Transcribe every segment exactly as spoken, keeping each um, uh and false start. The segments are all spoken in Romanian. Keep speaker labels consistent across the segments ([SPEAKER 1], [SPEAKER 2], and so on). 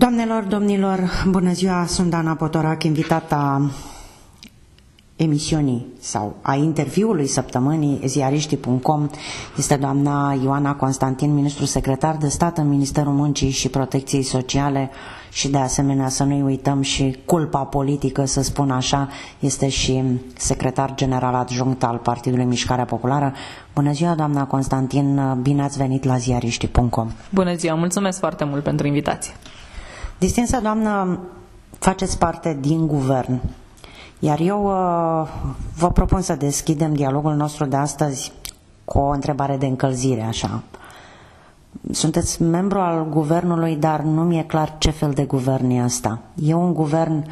[SPEAKER 1] Doamnelor, domnilor, bună ziua, sunt Dana Potorac, invitata emisiunii sau a interviului săptămânii ziariștii punct com este doamna Ioana Constantin, ministru secretar de stat în Ministerul Muncii și Protecției Sociale și de asemenea să nu-i uităm și culpa politică, să spun așa, este și secretar general adjunct al Partidului Mișcarea Populară. Bună ziua, doamna Constantin, bine ați venit la ziariștii punct com.
[SPEAKER 2] Bună ziua, mulțumesc foarte mult pentru invitație.
[SPEAKER 1] Distinsă doamnă, faceți parte din guvern, iar eu uh, vă propun să deschidem dialogul nostru de astăzi cu o întrebare de încălzire, așa. Sunteți membru al guvernului, dar nu mi-e clar ce fel de guvern e ăsta. E un guvern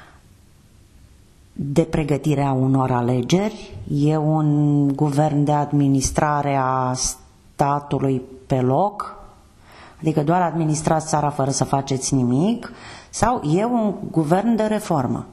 [SPEAKER 1] de pregătire a unor alegeri? E un guvern de administrare a statului pe loc? Adică doar administrați țara fără să faceți nimic? Sau e un guvern de reformă?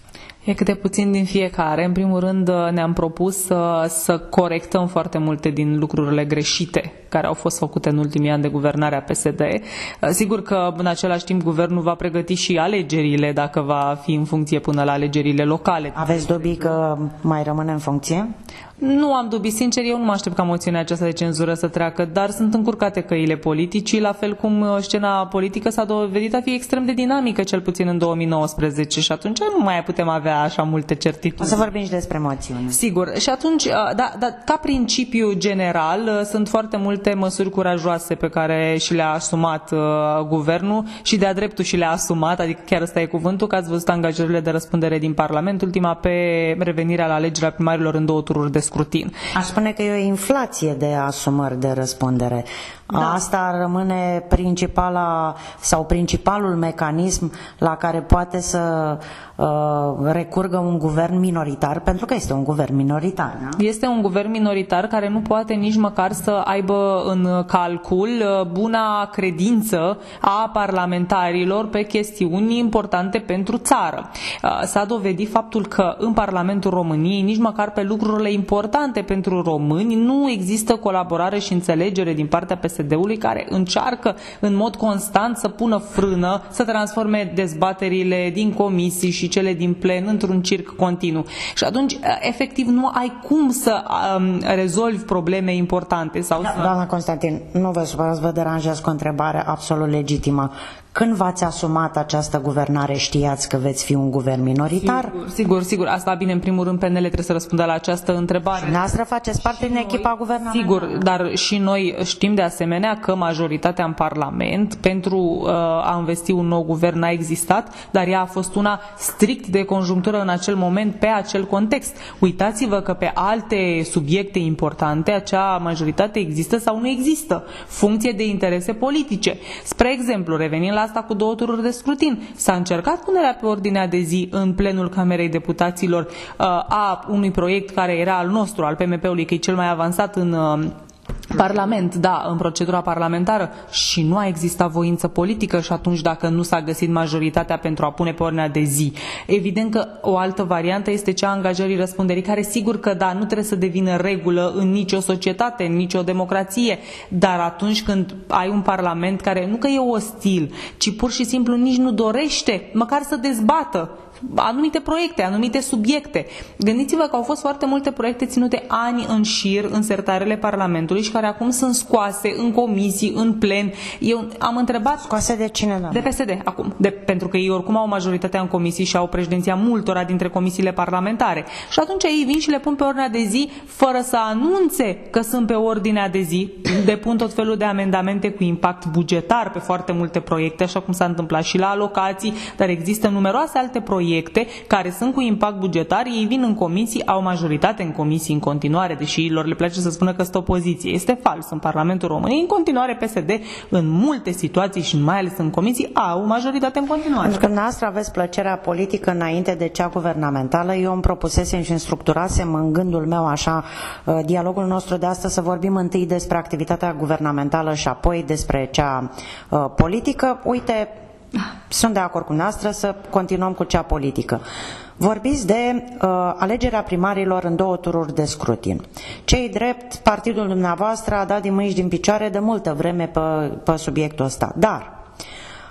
[SPEAKER 2] E câte puțin din fiecare. În primul rând ne-am propus să, să corectăm foarte multe din lucrurile greșite care au fost făcute în ultimii ani de guvernare a P S D. Sigur că în același timp guvernul va pregăti și alegerile, dacă va fi în funcție până la alegerile locale.
[SPEAKER 1] Aveți dubii că mai rămâne în funcție?
[SPEAKER 2] Nu am dubii, sincer, eu nu mă aștept ca moțiunea aceasta de cenzură să treacă, dar sunt încurcate căile politicii, la fel cum scena politică s-a dovedit a fi extrem de dinamică, cel puțin în două mii nouăsprezece, și atunci nu mai putem avea așa multe certitudini.
[SPEAKER 1] O să vorbim și despre moțiune.
[SPEAKER 2] Sigur, și atunci, da, da, ca principiu general, sunt foarte multe măsuri curajoase pe care și le-a asumat uh, guvernul și de-a dreptul și le-a asumat, adică chiar ăsta e cuvântul, că ați văzut angajările de răspundere din Parlament, ultima pe revenirea la alegerea primarilor în două tururi de scrutin.
[SPEAKER 1] Aș spune că e o inflație de asumări de răspundere. Da. Asta rămâne principala sau principalul mecanism la care poate să uh, recurgă un guvern minoritar, pentru că este un guvern minoritar. Da?
[SPEAKER 2] Este un guvern minoritar care nu poate nici măcar să aibă în calcul buna credință a parlamentarilor pe chestiuni importante pentru țară. S-a dovedit faptul că în Parlamentul României, nici măcar pe lucrurile importante pentru români, nu există colaborare și înțelegere din partea P S D-ului, care încearcă în mod constant să pună frână, să transforme dezbaterile din comisii și cele din plen într-un circ continuu. Și atunci, efectiv, nu ai cum să um, rezolvi probleme importante. Sau
[SPEAKER 1] da,
[SPEAKER 2] să...
[SPEAKER 1] Doamna Constantin, nu vă supărați, vă deranjează cu o întrebare absolut legitimă. Când v-ați asumat această guvernare, știați că veți fi un guvern minoritar?
[SPEAKER 2] Sigur, sigur, sigur. Asta, bine, în primul rând, P N L trebuie să răspundă la această întrebare.
[SPEAKER 1] Și noastră faceți parte din echipa guvernamentală?
[SPEAKER 2] Sigur, dar și noi știm de asemenea că majoritatea în Parlament pentru uh, a învesti un nou guvern a existat, dar ea a fost una strict de conjunctură în acel moment, pe acel context. Uitați-vă că pe alte subiecte importante acea majoritate există sau nu există, funcție de interese politice. Spre exemplu, revenind la asta cu două tururi de scrutin, s-a încercat punerea pe ordinea de zi în plenul Camerei Deputaților uh, a unui proiect care era al nostru, al P M P-ului, că e cel mai avansat în uh, Parlament, da, în procedura parlamentară, și nu a existat voință politică. Și atunci, dacă nu s-a găsit majoritatea pentru a pune pe ordinea de zi, evident că o altă variantă este cea a angajării răspunderii, care sigur că da, nu trebuie să devină regulă în nicio societate, în nicio democrație, dar atunci când ai un parlament care nu că e ostil, ci pur și simplu nici nu dorește măcar să dezbată anumite proiecte, anumite subiecte. Gândiți-vă că au fost foarte multe proiecte ținute ani în șir în sertarele Parlamentului și care acum sunt scoase în comisii, în plen. Eu am întrebat...
[SPEAKER 1] Scoase de cine, doamne?
[SPEAKER 2] De P S D, acum. De, pentru că ei oricum au majoritatea în comisii și au președinția multora dintre comisiile parlamentare. Și atunci ei vin și le pun pe ordinea de zi fără să anunțe că sunt pe ordinea de zi. Depun tot felul de amendamente cu impact bugetar pe foarte multe proiecte, așa cum s-a întâmplat și la alocații, dar există numeroase alte proiecte care sunt cu impact bugetar, ei vin în comisii, au majoritate în comisii în continuare, deși lor le place să spună că sunt opoziție. Este fals. În Parlamentul României, în continuare, P S D, în multe situații și mai ales în comisii, au majoritate în continuare.
[SPEAKER 1] Pentru că dumneavoastră aveți plăcerea politică înainte de cea guvernamentală, eu îmi propusesem și îmi structurasem în gândul meu așa dialogul nostru de astăzi să vorbim întâi despre activitatea guvernamentală și apoi despre cea uh, politică. Uite, sunt de acord cu noastră să continuăm cu cea politică. Vorbiți de uh, alegerea primarilor în două tururi de scrutin. Cei drept, partidul dumneavoastră a dat din mâini și din picioare de multă vreme pe, pe subiectul ăsta. Dar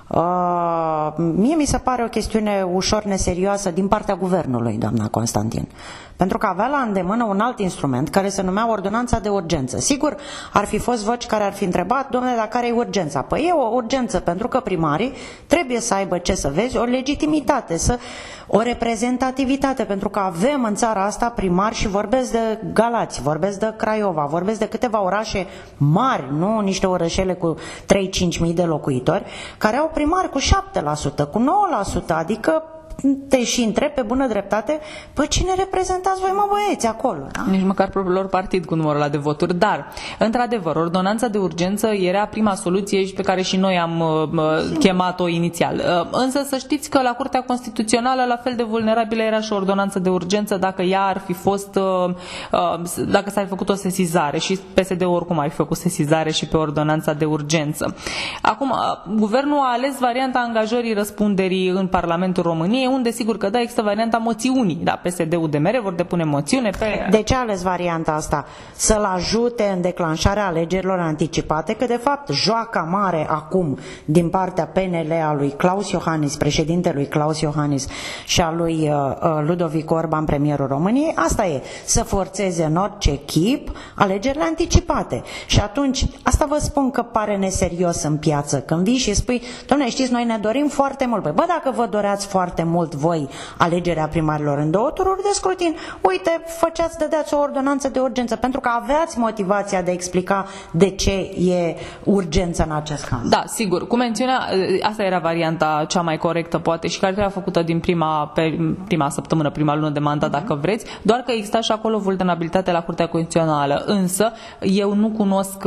[SPEAKER 1] Uh, mie mi se pare o chestiune ușor neserioasă din partea guvernului, doamna Constantin. Pentru că avea la îndemână un alt instrument care se numea ordonanța de urgență. Sigur, ar fi fost voci care ar fi întrebat, domnule, dar care e urgența? Păi e o urgență, pentru că primarii trebuie să aibă, ce să vezi, o legitimitate, să, o reprezentativitate, pentru că avem în țara asta primari și vorbesc de Galați, vorbesc de Craiova, vorbesc de câteva orașe mari, nu niște orășele cu trei-cinci mii de locuitori, care au primari cu șapte la sută, cu nouă la sută, adică te și întreb pe bună dreptate, păi cine reprezentați voi, mă băieți, acolo? Da?
[SPEAKER 2] Nici măcar propriul lor partid cu numărul ăla de voturi, dar, într-adevăr, ordonanța de urgență era prima soluție pe care și noi am uh, chemat-o inițial. Uh, însă să știți că la Curtea Constituțională la fel de vulnerabilă era și ordonanța de urgență dacă ea ar fi fost, uh, uh, dacă s-ar fi făcut o sesizare, și P S D-ul oricum ar fi făcut sesizare și pe ordonanța de urgență. Acum, uh, guvernul a ales varianta angajării răspunderii în Parlamentul României, unde sigur că da, există varianta moțiunii. Da, P S D-ul de mere vor depune moțiune pe...
[SPEAKER 1] De ce a ales varianta asta? Să-l ajute în declanșarea alegerilor anticipate, că de fapt joaca mare acum din partea P N L a lui Klaus Iohannis, președintelui Klaus Iohannis, și a lui uh, Ludovic Orban, premierul României, asta e, să forțeze în orice chip alegerile anticipate. Și atunci, asta vă spun că pare neserios în piață, când vii și spui, dom'le, știți, noi ne dorim foarte mult. Păi, bă, dacă vă doreați foarte mult voi alegerea primarilor în două tururi de scrutin, uite, făceați, dădeați o ordonanță de urgență, pentru că aveați motivația de a explica de ce e urgență în acest caz.
[SPEAKER 2] Da, sigur, cu mențiunea, asta era varianta cea mai corectă, poate, și care trebuia făcută din prima, pe prima săptămână, prima lună de mandat, dacă vreți, doar că exista și acolo vulnerabilitate la Curtea Constituțională, însă eu nu cunosc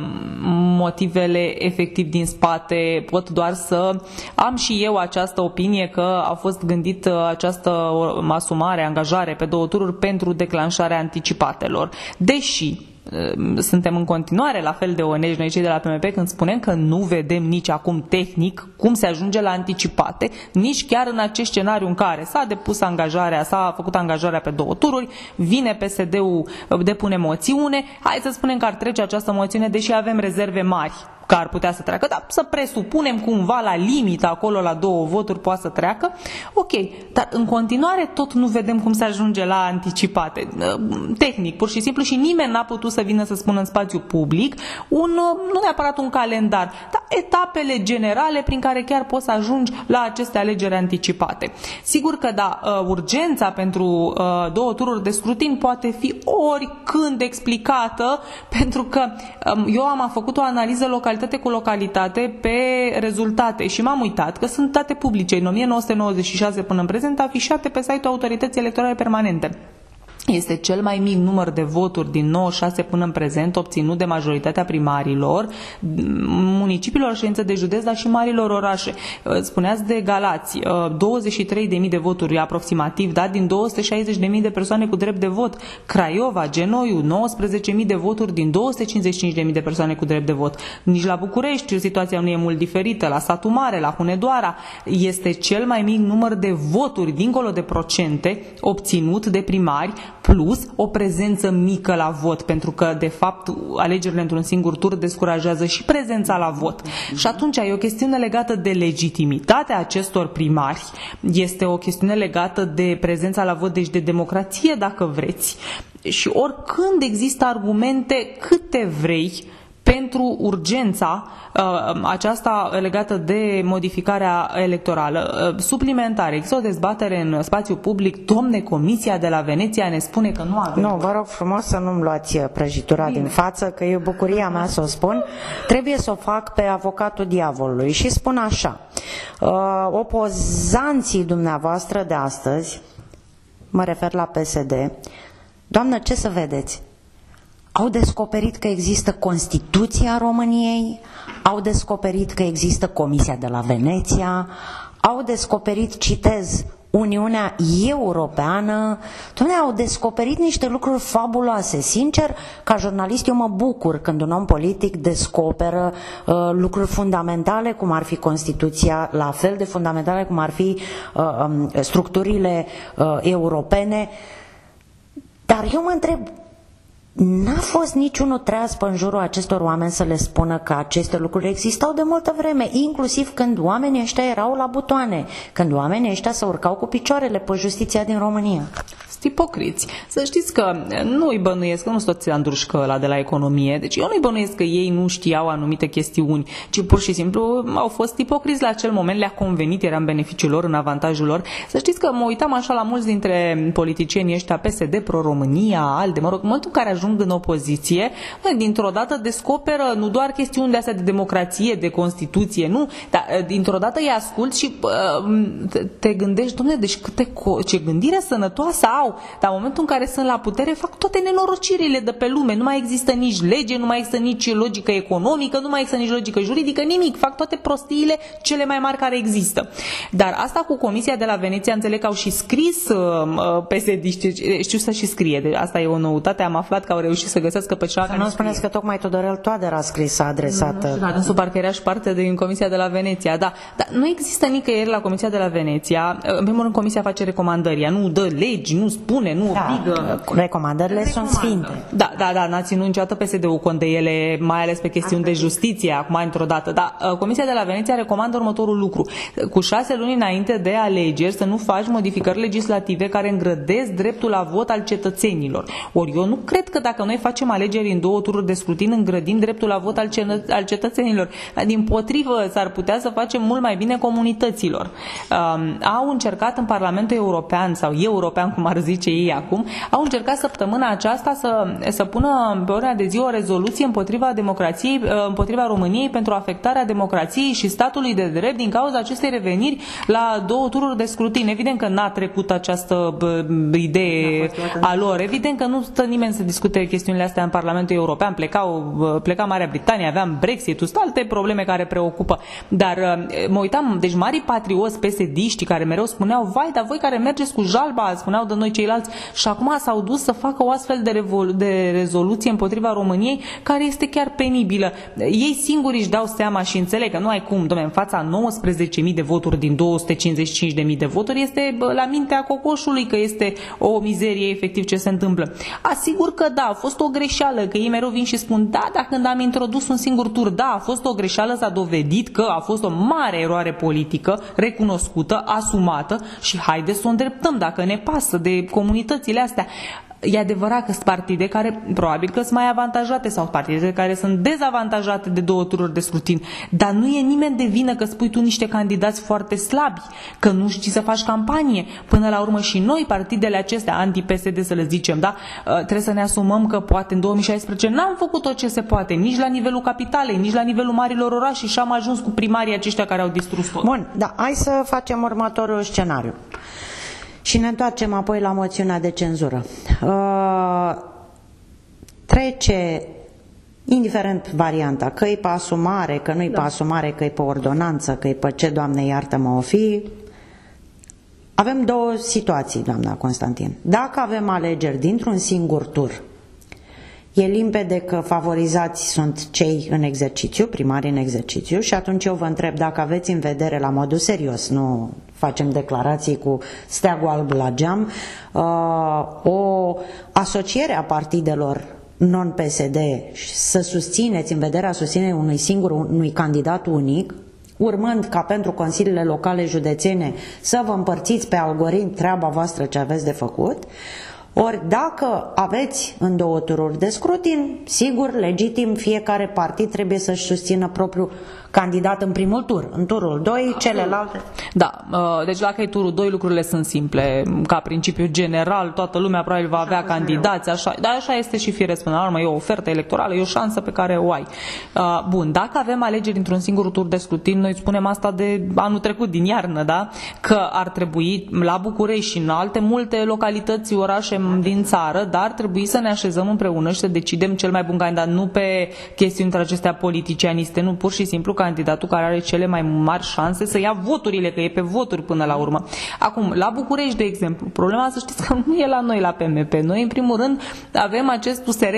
[SPEAKER 2] motivele efectiv din spate, pot doar să am și eu această opinie că a fost gândit această asumare, angajare pe două tururi pentru declanșarea anticipatelor. Deși suntem în continuare la fel de onești noi cei de la P M P când spunem că nu vedem nici acum tehnic cum se ajunge la anticipate, nici chiar în acest scenariu în care s-a depus angajarea, s-a făcut angajarea pe două tururi, vine P S D-ul, depune moțiune, hai să spunem că ar trece această moțiune, deși avem rezerve mari că ar putea să treacă, dar să presupunem cumva la limită, acolo la două voturi poate să treacă, ok, dar în continuare tot nu vedem cum se ajunge la anticipate. Tehnic, pur și simplu, și nimeni n-a putut să vină să spună în spațiu public un, nu neapărat un calendar, dar etapele generale prin care chiar poți să ajungi la aceste alegeri anticipate. Sigur că da, urgența pentru două tururi de scrutin poate fi oricând explicată, pentru că eu am făcut o analiză localitate cu localitate pe rezultate și m-am uitat că sunt date publice în o mie nouă sute nouăzeci și șase până în prezent afișate pe site-ul Autorității Electorale Permanente. Este cel mai mic număr de voturi din nouăzeci și șase până în prezent obținut de majoritatea primarilor, municipiilor, ședințe de județ, dar și marilor orașe. Spuneați de Galați, douăzeci și trei de mii de voturi aproximativ, da, din două sute șaizeci de mii de persoane cu drept de vot. Craiova, Genoiu, nouăsprezece mii de voturi din două sute cincizeci și cinci de mii de persoane cu drept de vot. Nici la București situația nu e mult diferită, la Satu Mare, la Hunedoara, este cel mai mic număr de voturi, dincolo de procente, obținut de primari, plus o prezență mică la vot, pentru că, de fapt, alegerile într-un singur tur descurajează și prezența la vot. Și atunci e o chestiune legată de legitimitatea acestor primari, este o chestiune legată de prezența la vot, deci de democrație, dacă vreți. Și oricând există argumente câte vrei pentru urgența uh, aceasta legată de modificarea electorală. Uh, suplimentare, există o dezbatere în spațiu public, domne, Comisia de la Veneția ne spune că nu avem...
[SPEAKER 1] Nu, vă rog frumos să nu-mi luați prăjitura Bine. din față, că e bucuria mea să o spun. Trebuie să o fac pe avocatul diavolului și spun așa. Uh, opozanții dumneavoastră de astăzi, mă refer la P S D, doamnă, ce să vedeți? Au descoperit că există Constituția României, au descoperit că există Comisia de la Veneția, au descoperit, citez, Uniunea Europeană, doamne, au descoperit niște lucruri fabuloase. Sincer, ca jurnalist, eu mă bucur când un om politic descoperă uh, lucruri fundamentale, cum ar fi Constituția, la fel de fundamentale cum ar fi uh, um, structurile uh, europene. Dar eu mă întreb, N-a fost niciunul treaz pe în jurul acestor oameni să le spună că aceste lucruri existau de multă vreme, inclusiv când oamenii ăștia erau la butoane, când oamenii ăștia se urcau cu picioarele pe justiția din România.
[SPEAKER 2] Sunt ipocriți. Să știți că nu îi bănuiesc, că nu sunt toți Andrușcă ăla de la economie, deci eu nu-i bănuiesc că ei nu știau anumite chestiuni, ci pur și simplu au fost ipocriți la acel moment, le-a convenit, era în beneficiul lor, în avantajul lor. Să știți că mă uitam așa la mulți dintre politicienii ăștia P S D, Pro-România, ALDE, mă rog, în momentul în care ajung în opoziție, dintr-o dată descoperă nu doar chestiuni de astea de democrație, de Constituție, nu, dar dintr-o dată îi ascult și uh, te gândești, dom'le, deci câte co- ce gândire sănătoasă au. Dar în momentul în care sunt la putere fac toate nenorocirile de pe lume. Nu mai există nici lege, nu mai există nici logică economică, nu mai există nici logică juridică, nimic. Fac toate prostiile cele mai mari care există. Dar asta cu Comisia de la Veneția, înțeleg că au și scris uh, P S D, știu să și scrie. De asta e o noutate, am aflat că au reușit să găsească pe ceva.
[SPEAKER 1] Să nu spuneți că tocmai Tudorel Toader a scris, a adresat.
[SPEAKER 2] Nu, da, dânsul parcă era și parte din Comisia de la Veneția, da. Dar nu există nicăieri la Comisia de la Veneția. În primul rând, Comisia face recomandări, ea nu dă legi, nu spune, nu
[SPEAKER 1] da,
[SPEAKER 2] obligă.
[SPEAKER 1] Recomandările sunt sfinte.
[SPEAKER 2] Da, da, da, n-a ținut niciodată P S D-ul cont de ele, mai ales pe chestiuni de justiție, acum într-o dată. Dar Comisia de la Veneția recomandă următorul lucru. Cu șase luni înainte de alegeri să nu faci modificări legislative care îngrădesc dreptul la vot al cetățenilor. Ori eu nu cred că dacă noi facem alegeri în două tururi de scrutin, îngrădim dreptul la vot al, ce- al cetățenilor. Dimpotrivă, s-ar putea să facem mult mai bine comunităților. Um, au încercat în Parlamentul European, sau european, cum ar zice ei acum, au încercat săptămâna aceasta să, să pună pe ordinea de zi o rezoluție împotriva democrației, împotriva României pentru afectarea democrației și statului de drept din cauza acestei reveniri la două tururi de scrutin. Evident că n-a trecut această bă, idee a lor. Evident că nu stă nimeni să discute chestiunile astea în Parlamentul European. Plecau, pleca Marea Britanie, aveam Brexit-ul, sunt alte probleme care preocupă. Dar mă uitam, deci mari patrioți P S D-ști care mereu spuneau, vai, dar voi care mergeți cu jalba, spuneau de noi ceilalți, și acum s-au dus să facă o astfel de, revol- de rezoluție împotriva României, care este chiar penibilă. Ei singuri își dau seama și înțeleg că nu ai cum, dom'le, în fața nouăsprezece mii de voturi din două sute cincizeci și cinci de mii de voturi, este la mintea cocoșului că este o mizerie efectiv ce se întâmplă. Asigur că da, a fost o greșeală, că ei mereu vin și spun, da, dar când am introdus un singur tur, da, a fost o greșeală, s-a dovedit că a fost o mare eroare politică, recunoscută, asumată și haide să o îndreptăm dacă ne pasă de comunitățile astea. E adevărat că sunt partide care probabil că sunt mai avantajate sau partide care sunt dezavantajate de două tururi de scrutin, dar nu e nimeni de vină că spui tu niște candidați foarte slabi, că nu știi să faci campanie. Până la urmă și noi, partidele acestea anti-P S D, să le zicem, da, trebuie să ne asumăm că poate în două mii șaisprezece n-am făcut tot ce se poate, nici la nivelul capitalei, nici la nivelul marilor orașe și am ajuns cu primarii aceștia care au distrus tot.
[SPEAKER 1] Bun, da, hai să facem următorul scenariu. Și ne întoarcem apoi la moțiunea de cenzură. Uh, trece, indiferent varianta, că e pe asumare, că nu e da. pe asumare, că e pe ordonanță, că e pe ce, Doamne iartă-mă, o fi. Avem două situații, doamna Constantin. Dacă avem alegeri dintr-un singur tur, e limpede că favorizați sunt cei în exercițiu, primarii în exercițiu, și atunci eu vă întreb dacă aveți în vedere, la modul serios, nu facem declarații cu steagul alb la geam, uh, o asociere a partidelor non-P S D, să susțineți în vederea susținerii unui singur, unui candidat unic, urmând ca pentru consiliile locale județene să vă împărțiți pe algoritm treaba voastră ce aveți de făcut. Ori dacă aveți în două tururi de scrutin, sigur, legitim, fiecare partid trebuie să-și susțină propriul candidat în primul tur. În turul doi, celelalte.
[SPEAKER 2] Da, deci dacă e turul doi, lucrurile sunt simple. Ca principiu general, toată lumea probabil va avea candidați, așa, dar așa este și firesc până la urmă, e o ofertă electorală, e o șansă pe care o ai. Bun, dacă avem alegeri într-un singur tur de scrutin, noi spunem asta de anul trecut, din iarnă, da? Că ar trebui la București și în alte multe localități, orașe din țară, dar ar trebui să ne așezăm împreună și să decidem cel mai bun candidat, nu pe chestiuni între acestea politicianiste, nu, pur și simplu candidatul care are cele mai mari șanse să ia voturile, că e pe voturi până la urmă. Acum, la București, de exemplu, problema, să știți că nu e la noi la P M P. Noi, în primul rând, avem acest U S R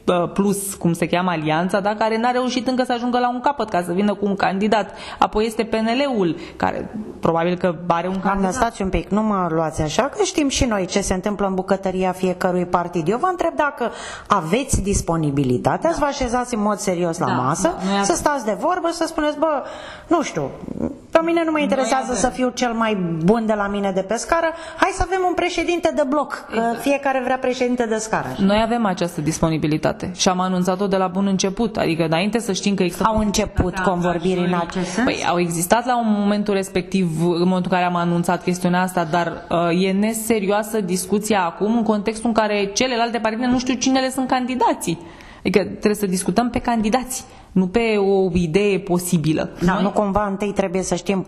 [SPEAKER 2] Plus, cum se cheamă alianța, da, care n-a reușit încă să ajungă la un capăt ca să vină cu un candidat. Apoi este P N L-ul, care probabil că are un candidat.
[SPEAKER 1] Doamnă, stați un pic, nu mă luați așa, că știm și noi ce se întâmplă în bucătăria fiecărui partid. Eu vă întreb dacă aveți disponibilitatea, da, să vă așezați în mod serios la da, masă, da, să stați de vorbă, să spuneți, bă, nu știu, pe mine nu mă interesează să fiu cel mai bun de la mine de pe scară, hai să avem un președinte de bloc, exact, că fiecare vrea președinte de scară.
[SPEAKER 2] Noi avem această disponibilitate și am anunțat-o de la bun început, adică înainte să știm că există...
[SPEAKER 1] Au început convorbiri în acest sens?
[SPEAKER 2] Păi, au existat la un momentul respectiv, în momentul în care am anunțat chestiunea asta, dar uh, e neserioasă discuția acum în contextul în care celelalte partide nu știu cine le sunt candidații. Adică trebuie să discutăm pe candidați, nu pe o idee posibilă.
[SPEAKER 1] Da, Noi... Nu cumva întâi trebuie să știm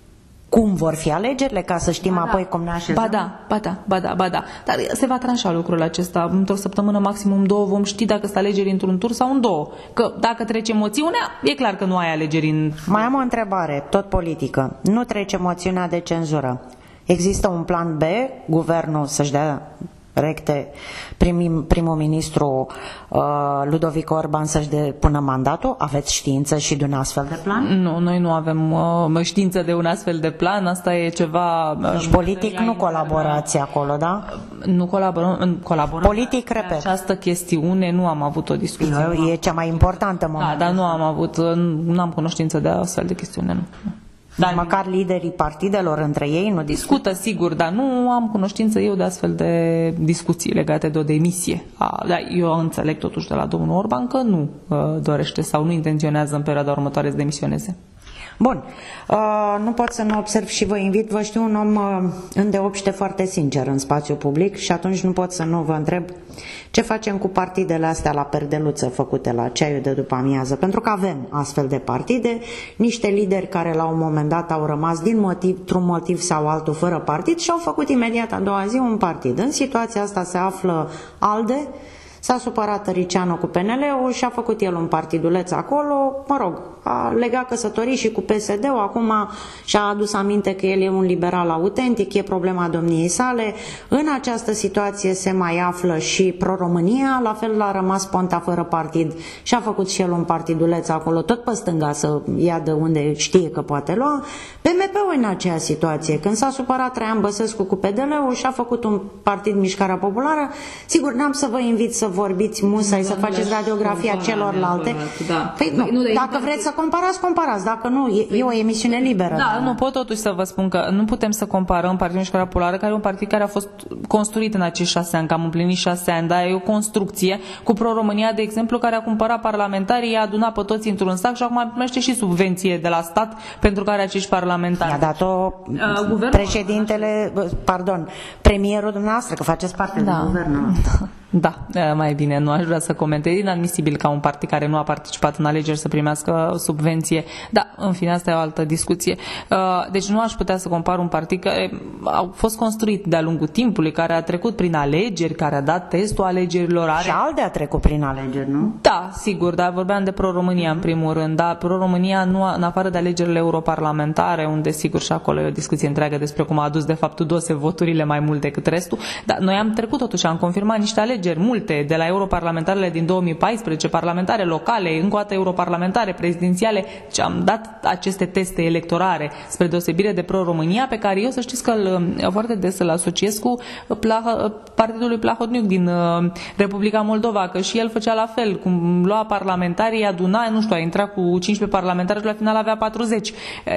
[SPEAKER 1] cum vor fi alegerile, ca să știm ba apoi da. cum ne așezăm?
[SPEAKER 2] Ba da, ba da, ba da, ba da. Dar se va tranșa lucrul acesta. Într-o săptămână, maximum două, vom ști dacă sunt alegeri într-un tur sau în două. Că dacă trece moțiunea, e clar că nu ai alegeri în...
[SPEAKER 1] Mai am o întrebare, tot politică. Nu trece moțiunea de cenzură. Există un plan B, guvernul să-și dea recte, primim, primul ministru uh, Ludovic Orban să-și depună mandatul? Aveți știință și de un astfel de plan?
[SPEAKER 2] Nu, noi nu avem uh, știință de un astfel de plan, asta e ceva... Uh,
[SPEAKER 1] deci politic nu colaborați acolo, da?
[SPEAKER 2] Nu colaborăm, colaborăm.
[SPEAKER 1] Politic, repet.
[SPEAKER 2] Această chestiune nu am avut o discuție.
[SPEAKER 1] Eu, e cea mai importantă moment.
[SPEAKER 2] Da, dar nu am avut, nu am cunoștință de astfel de chestiune, nu.
[SPEAKER 1] Dar măcar liderii partidelor între ei nu discută?
[SPEAKER 2] Discută, sigur, dar nu am cunoștință eu de astfel de discuții legate de o demisie. A, da, eu înțeleg totuși de la domnul Orban că nu uh, dorește sau nu intenționează în perioada următoare să demisioneze.
[SPEAKER 1] Bun, uh, nu pot să nu observ și vă invit, vă știu un om uh, îndeopște foarte sincer în spațiu public și atunci nu pot să nu vă întreb ce facem cu partidele astea la perdeluță făcute la ceaiul de după amiază, pentru că avem astfel de partide, niște lideri care la un moment dat au rămas din motiv, într-un motiv sau altul fără partid și au făcut imediat a doua zi un partid. În situația asta se află ALDE. S-a supărat Tăricianu cu P N L-ul și a făcut el un partiduleț acolo, mă rog, a legat căsătorii și cu P S D-ul, acum și-a adus aminte că el e un liberal autentic, e problema domniei sale. În această situație se mai află și Pro-România, la fel a rămas Ponta fără partid și a făcut și el un partiduleț acolo, tot pe stânga să ia de unde știe că poate lua. P M P-ul în aceea situație, când s-a supărat Traian Băsescu cu P D L-ul și a făcut un partid Mișcarea Populară, sigur n-am să vă invit să vorbiți musai, să faceți radiografia celorlalte.
[SPEAKER 2] Da.
[SPEAKER 1] Păi, nu, nu, dacă vreți să comparați, comparați. Dacă nu, e, e o emisiune liberă.
[SPEAKER 2] Da, nu pot totuși să vă spun că nu putem să comparăm Partidul Mișcarea Populară, care e un partid care a fost construit în acești șase ani, că am împlinit șase ani, dar e o construcție, cu Pro-România, de exemplu, care a cumpărat parlamentarii, i-a adunat pe toți într-un sac și acum primește și subvenție de la stat pentru care acești parlamentari.
[SPEAKER 1] I-a dat-o uh, președintele, pardon, premierul dumneavoastră, că faceți parte
[SPEAKER 2] da.
[SPEAKER 1] din guvernul.
[SPEAKER 2] Da, mai bine, nu aș vrea să comentez. E inadmisibil ca un partid care nu a participat în alegeri să primească subvenție. Da, în fine, asta e o altă discuție. Deci nu aș putea să compar un partid care a fost construit de-a lungul timpului, care a trecut prin alegeri, care a dat testul alegerilor. Are...
[SPEAKER 1] Și ALDE a trecut prin alegeri, nu?
[SPEAKER 2] Da, sigur, dar vorbeam de Pro-România în primul rând. Da, Pro-România, nu a, în afară de alegerile europarlamentare, unde sigur și acolo e o discuție întreagă despre cum a adus de fapt Tudose voturile mai mult decât restul, dar noi am trecut totuși, am confirmat niște alegeri multe, de la europarlamentarele din două mii paisprezece, parlamentare locale, încă o dată europarlamentare, prezidențiale, ce am dat aceste teste electorare, spre deosebire de Pro-România, pe care eu să știți că îl, foarte des îl asociez cu Plah- partidului Plahodniuc din uh, Republica Moldova, că și el făcea la fel, cum lua parlamentarii, aduna, nu știu, a intrat cu cincisprezece parlamentari și la final avea patruzeci.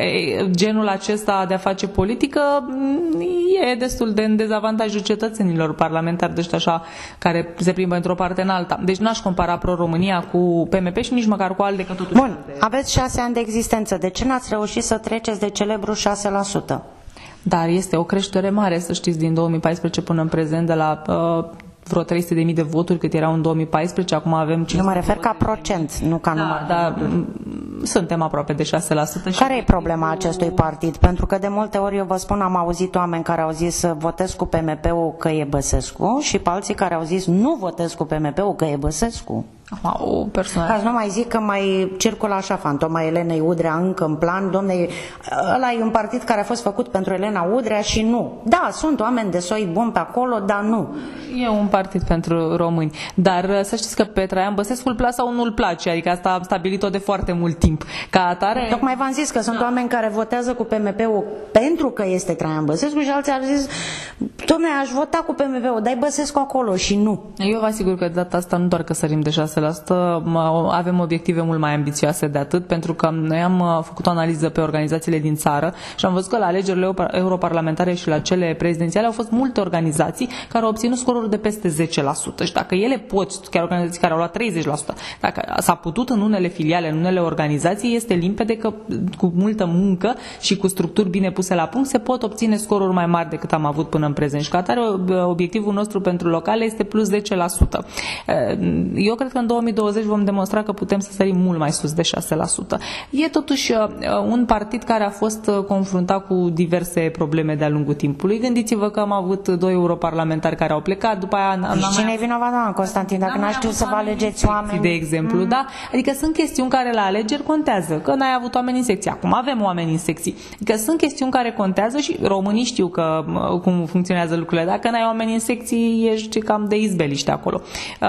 [SPEAKER 2] E, genul acesta de a face politică e destul de în dezavantajul cetățenilor parlamentari, deci așa, care se plimbă într-o parte în alta. Deci n-aș compara Pro-România cu P M P și nici măcar cu ALDE, că totuși...
[SPEAKER 1] Bun, aveți șase ani de existență. De ce n-ați reușit să treceți de celebru șase la sută?
[SPEAKER 2] Dar este o creștere mare, să știți, din două mii paisprezece până în prezent, de la uh, vreo trei sute de mii de voturi cât erau în două mii paisprezece, acum avem...
[SPEAKER 1] Eu mă refer ca procent, nu ca
[SPEAKER 2] da,
[SPEAKER 1] număr.
[SPEAKER 2] Da, suntem aproape de șase la sută.
[SPEAKER 1] Care e problema acestui partid? Pentru că de multe ori eu vă spun, am auzit oameni care au zis votez cu P M P-ul că e Băsescu și pe alții care au zis nu votez cu P M P-ul că e Băsescu.
[SPEAKER 2] O persoană.
[SPEAKER 1] Azi nu mai zic că mai circulă așa fantoma Elenei Udrea încă în plan. Dom'le, ăla e un partid care a fost făcut pentru Elena Udrea și nu. Da, sunt oameni de soi buni pe acolo, dar nu.
[SPEAKER 2] E un partid pentru români. Dar să știți că pe Traian Băsescu îl place sau nu îl place. Adică asta am stabilit-o de foarte mult timp. Ca atare...
[SPEAKER 1] Tocmai v-am zis că sunt da. oameni care votează cu P M P-ul pentru că este Traian Băsescu și alții au zis, dom'le, aș vota cu P M P-ul, dai Băsescu acolo și nu.
[SPEAKER 2] Eu vă asigur că de data asta nu doar că sărim de șase la sută, avem obiective mult mai ambițioase de atât, pentru că noi am făcut o analiză pe organizațiile din țară și am văzut că la alegerile europarlamentare și la cele prezidențiale au fost multe organizații care au obținut scoruri de peste zece la sută și dacă ele pot, chiar organizații care au luat treizeci la sută, dacă s-a putut în unele filiale, în unele organizații, este limpede că cu multă muncă și cu structuri bine puse la punct se pot obține scoruri mai mari decât am avut până în prezent și ca atare obiectivul nostru pentru locale este plus zece la sută. Eu cred că în două mii douăzeci vom demonstra că putem să sărim mult mai sus de șase la sută. E totuși un partid care a fost confruntat cu diverse probleme de-a lungul timpului. Gândiți-vă că am avut doi europarlamentari care au plecat, după aia...
[SPEAKER 1] Și cine e vinovat, doamna Constantin, dacă n-a știut să vă alegeți oameni?
[SPEAKER 2] De exemplu, mm. da? Adică sunt chestiuni care la alegeri contează, că n-ai avut oameni în secție. Acum avem oameni în secții. Adică sunt chestiuni care contează și românii știu că, cum funcționează lucrurile. Dacă n-ai oameni în secții, ești cam de izbeliște acolo.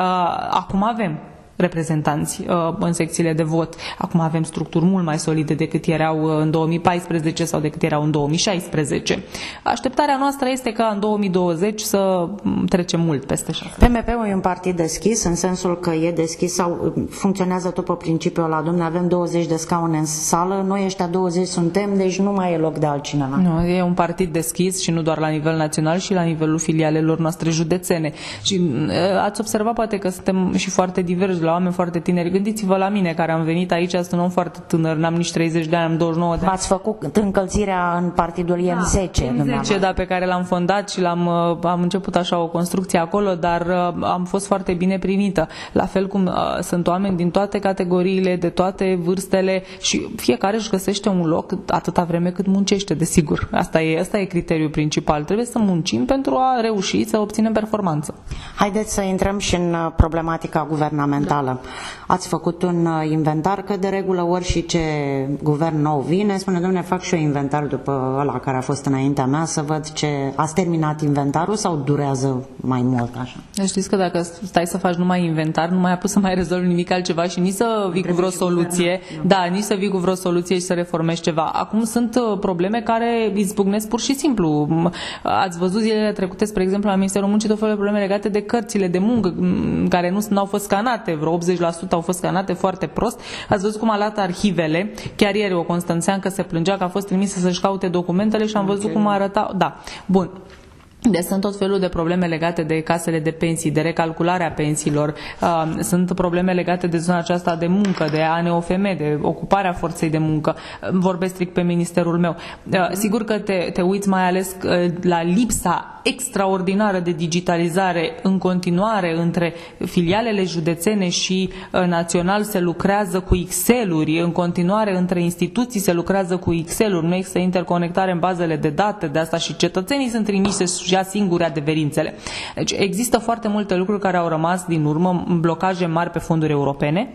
[SPEAKER 2] Acum avem reprezentanți uh, în secțiile de vot. Acum avem structuri mult mai solide decât erau în două mii paisprezece sau decât erau în două mii șaisprezece. Așteptarea noastră este ca în două mii douăzeci să trecem mult peste șase.
[SPEAKER 1] P M P-ul e un partid deschis, în sensul că e deschis sau funcționează tot pe principiul ăla, dom'le, avem douăzeci de scaune în sală, noi ăștia douăzeci suntem, deci nu mai e loc de altcineva.
[SPEAKER 2] Nu, e un partid deschis și nu doar la nivel național și la nivelul filialelor noastre județene. Și uh, ați observat poate că suntem și foarte diversi, la oameni foarte tineri. Gândiți-vă la mine, care am venit aici, sunt un om foarte tânăr, n-am nici treizeci de ani, am douăzeci și nouă de ani.
[SPEAKER 1] V-ați făcut încălzirea în partidul I M zece.
[SPEAKER 2] Da, I M zece, da, pe care l-am fondat și l-am, am început așa o construcție acolo, dar uh, am fost foarte bine primită. La fel cum uh, sunt oameni din toate categoriile, de toate vârstele și fiecare își găsește un loc atâta vreme cât muncește, desigur. Asta e, asta e criteriul principal. Trebuie să muncim pentru a reuși să obținem performanță.
[SPEAKER 1] Haideți să intrăm și în problematica guvernamentală. Ați făcut un inventar, că de regulă ori și ce guvern nou vine, spune, dom'le, fac și eu inventar după ăla care a fost înaintea mea, să văd ce... Ați terminat inventarul sau durează mai mult așa?
[SPEAKER 2] Știți că dacă stai să faci numai inventar, nu mai ai pus să mai rezolvi nimic altceva și nici să vii cu vreo soluție, da, nici să vii cu vreo soluție și să reformezi ceva. Acum sunt probleme care izbucnesc pur și simplu. Ați văzut zilele trecute, spre exemplu, la Ministerul Muncii, tot felul de probleme legate de cărțile de muncă, care nu au fost scanate, vreo optzeci la sută au fost scanate foarte prost. Ați văzut cum arată arhivele. Chiar ieri o constanțeancă se plângea că a fost trimisă să-și caute documentele și am văzut okay. cum arăta. Da, bun. Deci sunt tot felul de probleme legate de casele de pensii, de recalcularea pensiilor, uh, sunt probleme legate de zona aceasta de muncă, de A N O F M, de ocuparea forței de muncă. Vorbesc strict pe ministerul meu. Uh, sigur că te, te uiți mai ales uh, la lipsa extraordinară de digitalizare în continuare între filialele județene și uh, național se lucrează cu Excel-uri, în continuare între instituții se lucrează cu Excel-uri, nu există interconectare în bazele de date, de asta și cetățenii sunt trimiși să ia singuri adeverințele. Deci există foarte multe lucruri care au rămas din urmă, blocaje mari pe fonduri europene,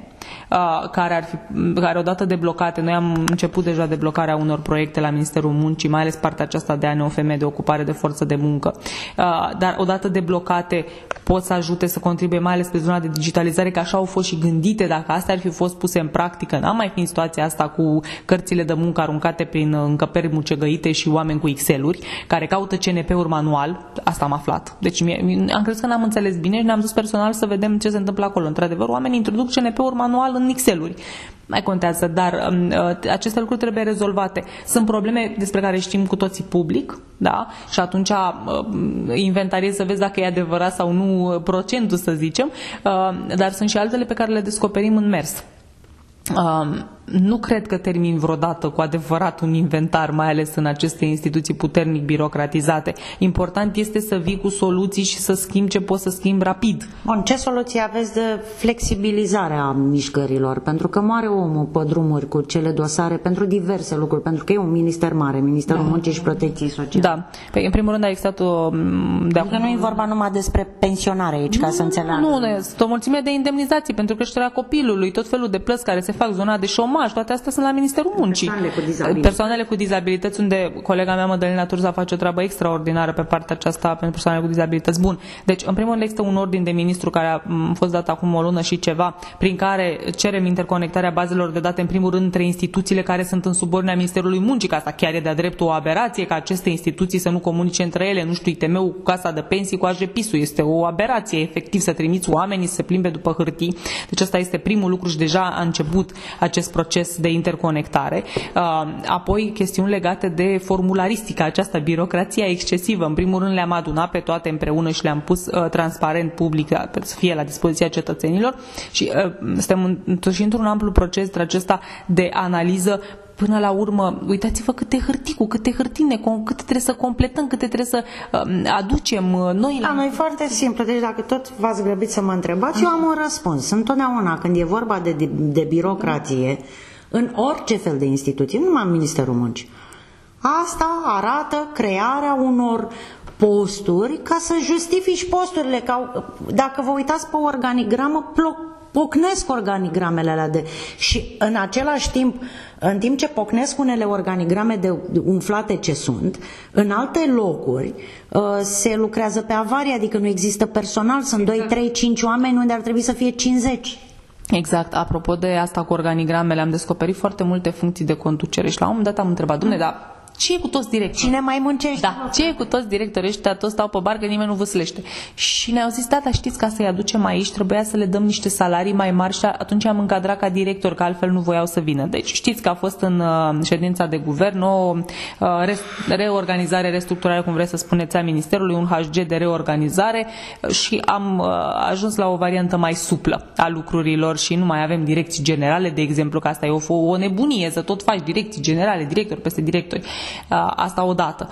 [SPEAKER 2] care ar fi, care odată deblocate, noi am început deja deblocarea unor proiecte la Ministerul Muncii, mai ales partea aceasta de A N O F M, de ocupare de forță de muncă, dar odată deblocate pot să ajute să contribuie mai ales pe zona de digitalizare, că așa au fost și gândite, dacă astea ar fi fost puse în practică, n-am mai fi în situația asta cu cărțile de muncă aruncate prin încăperi mucegăite și oameni cu Excel-uri, care caută C N P-uri manual, asta am aflat. Deci am crezut că n-am înțeles bine și ne-am dus personal să vedem ce se întâmplă acolo. Într-adevăr, oamenii introduc C N P-uri manual în Excel-uri. Mai contează, dar uh, aceste lucruri trebuie rezolvate. Sunt probleme despre care știm cu toții public, da? Și atunci uh, inventariezi să vezi dacă e adevărat sau nu procentul, să zicem, uh, dar sunt și altele pe care le descoperim în mers. Uh, nu cred că termin vreodată cu adevărat un inventar, mai ales în aceste instituții puternic birocratizate. Important este să vii cu soluții și să schimbi ce poți să schimbi rapid.
[SPEAKER 1] Bun, ce soluții aveți de flexibilizare a mișcărilor? Pentru că moare omul pe drumuri cu cele dosare pentru diverse lucruri, pentru că e un minister mare, Ministerul da. Muncii și Protecției Sociale.
[SPEAKER 2] Da. Păi, în primul rând a existat o... De
[SPEAKER 1] adică nu e vorba numai despre pensionare aici, nu, ca să înțeleagă.
[SPEAKER 2] Nu, nu, sunt o mulțime de indemnizații pentru creșterea copilului, tot felul de plăți care se fac, zona de șomaj, toate astea sunt la Ministerul Muncii.
[SPEAKER 1] Persoanele cu dizabilități.
[SPEAKER 2] Persoanele cu dizabilități, unde colega mea, Mădălina Turza, face o treabă extraordinară pe partea aceasta pentru persoanele cu dizabilități. Bun. Deci, în primul rând, există un ordin de ministru care a fost dat acum o lună și ceva, prin care cerem interconectarea bazelor de date, în primul rând, între instituțiile care sunt în subordinea Ministerului Muncii, că asta chiar e de-a dreptul o aberație, ca aceste instituții să nu comunice între ele, nu știu, I T M-ul cu Casa de Pensii, cu A J P I S-ul. Este o aberație, efectiv, să trimiți oamenii să se plimbe după hârtii. Deci asta este primul lucru și deja a început acest proces de interconectare. Apoi, chestiuni legate de formularistica, această birocrație excesivă. În primul rând, le-am adunat pe toate împreună și le-am pus transparent, public, să fie la dispoziția cetățenilor și suntem într-un amplu proces acesta de analiză. Până la urmă, uitați-vă câte hârtii, cu câte hârtine, câte trebuie să completăm, câte trebuie să uh, aducem noi la...
[SPEAKER 1] Da, noi foarte simplu, deci dacă tot v-ați grăbit să mă întrebați, eu am un răspuns. Întotdeauna când e vorba de, de, de birocrație, în orice fel de instituție, nu numai în Ministerul Muncii, asta arată crearea unor posturi ca să justifici posturile. Ca, dacă vă uitați pe organigramă, pocnesc organigramele alea de... Și în același timp, în timp ce pocnesc unele organigrame de umflate ce sunt, în alte locuri uh, se lucrează pe avarie, adică nu există personal, sunt exact. doi, trei, cinci oameni unde ar trebui să fie cincizeci.
[SPEAKER 2] Exact. Apropo de asta cu organigramele, am descoperit foarte multe funcții de conducere și la un moment dat am întrebat, dom'le, dar ce e cu toți directorii?
[SPEAKER 1] Cine mai muncește?
[SPEAKER 2] Da, ce e cu toți directorii ăștia? Toți stau pe barcă, nimeni nu vâslește. Și ne-au zis, da, dar știți, ca să-i aducem aici, trebuia să le dăm niște salarii mai mari și atunci am încadrat ca director, că altfel nu voiau să vină. Deci știți că a fost în uh, ședința de guvern o uh, re reorganizare, restructurare, cum vreți să spuneți, a Ministerului, un H G de reorganizare și am uh, ajuns la o variantă mai suplă a lucrurilor și nu mai avem direcții generale, de exemplu, că asta e o, o nebunie, să tot faci direcții generale, directori peste directori. Asta odată.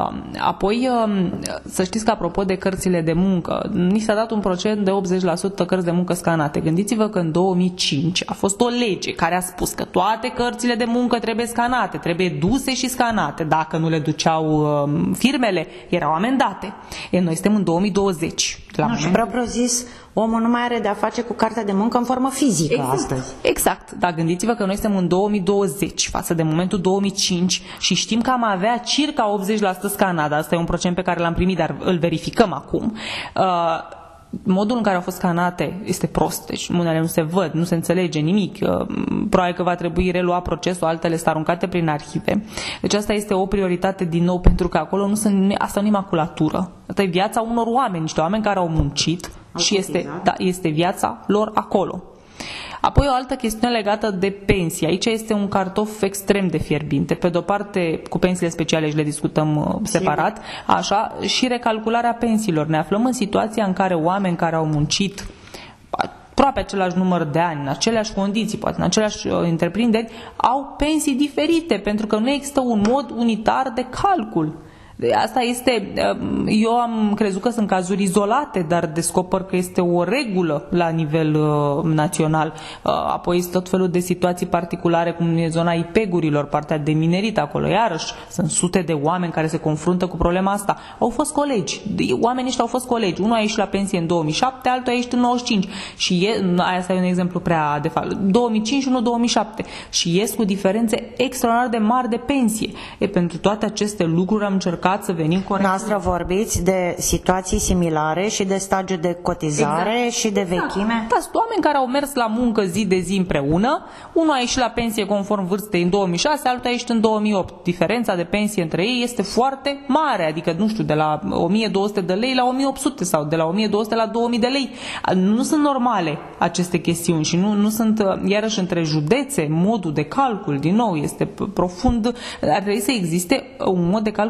[SPEAKER 2] Apoi, să știți că apropo de cărțile de muncă, ni s-a dat un procent de optzeci la sută cărți de muncă scanate. Gândiți-vă că în două mii cinci a fost o lege care a spus că toate cărțile de muncă trebuie scanate, trebuie duse și scanate. Dacă nu le duceau firmele, erau amendate. E, noi suntem în două mii douăzeci. La
[SPEAKER 1] nu, și propriu zis, omul nu mai are de-a face cu cartea de muncă în formă fizică
[SPEAKER 2] exact,
[SPEAKER 1] astăzi.
[SPEAKER 2] Exact. Dar gândiți-vă că noi suntem în două mii douăzeci față de momentul două mii cinci și știm că am avea circa optzeci la sută scanat. Asta e un procent pe care l-am primit, dar îl verificăm acum. Uh, modul în care au fost scanate este prost, deci unele nu se văd, nu se înțelege nimic, probabil că va trebui reluat procesul, altele sunt aruncate prin arhive. Deci asta este o prioritate din nou, pentru că acolo nu sunt, asta nu e maculatură. Asta e viața unor oameni, niște oameni care au muncit au și este, da, este viața lor acolo. Apoi o altă chestiune legată de pensii. Aici este un cartof extrem de fierbinte. Pe de-o parte, cu pensiile speciale și le discutăm uh, separat, așa, și recalcularea pensiilor. Ne aflăm în situația în care oameni care au muncit aproape același număr de ani, în aceleași condiții, poate în aceleași uh, întreprinderi, au pensii diferite, pentru că nu există un mod unitar de calcul. Asta este, eu am crezut că sunt cazuri izolate, dar descoper că este o regulă la nivel uh, național. Uh, apoi tot felul de situații particulare, cum e zona I P E G-urilor, partea de minerit acolo, iarăși sunt sute de oameni care se confruntă cu problema asta. Au fost colegi, oamenii ăștia au fost colegi. Unul a ieșit la pensie în două mii șapte, altul a ieșit în nouăzeci și cinci. Și e, asta e un exemplu prea de fapt. două mii cinci, unul două mii șapte. Și ies cu diferențe extraordinar de mari de pensie. E, pentru toate aceste lucruri am încercat să venim corect.
[SPEAKER 1] Noastră vorbiți de situații similare și de stagiu de cotizare exact. Și de vechime?
[SPEAKER 2] Da, sunt oameni care au mers la muncă zi de zi împreună. Unul a ieșit la pensie conform vârstei în două mii șase, altul a ieșit în două mii opt. Diferența de pensie între ei este foarte mare, adică, nu știu, de la o mie două sute de lei la o mie opt sute sau de la o mie două sute la două mii de lei. Nu sunt normale aceste chestiuni și nu, nu sunt, iarăși, între județe, modul de calcul, din nou, este profund. Ar trebui să existe un mod de calcul unitar.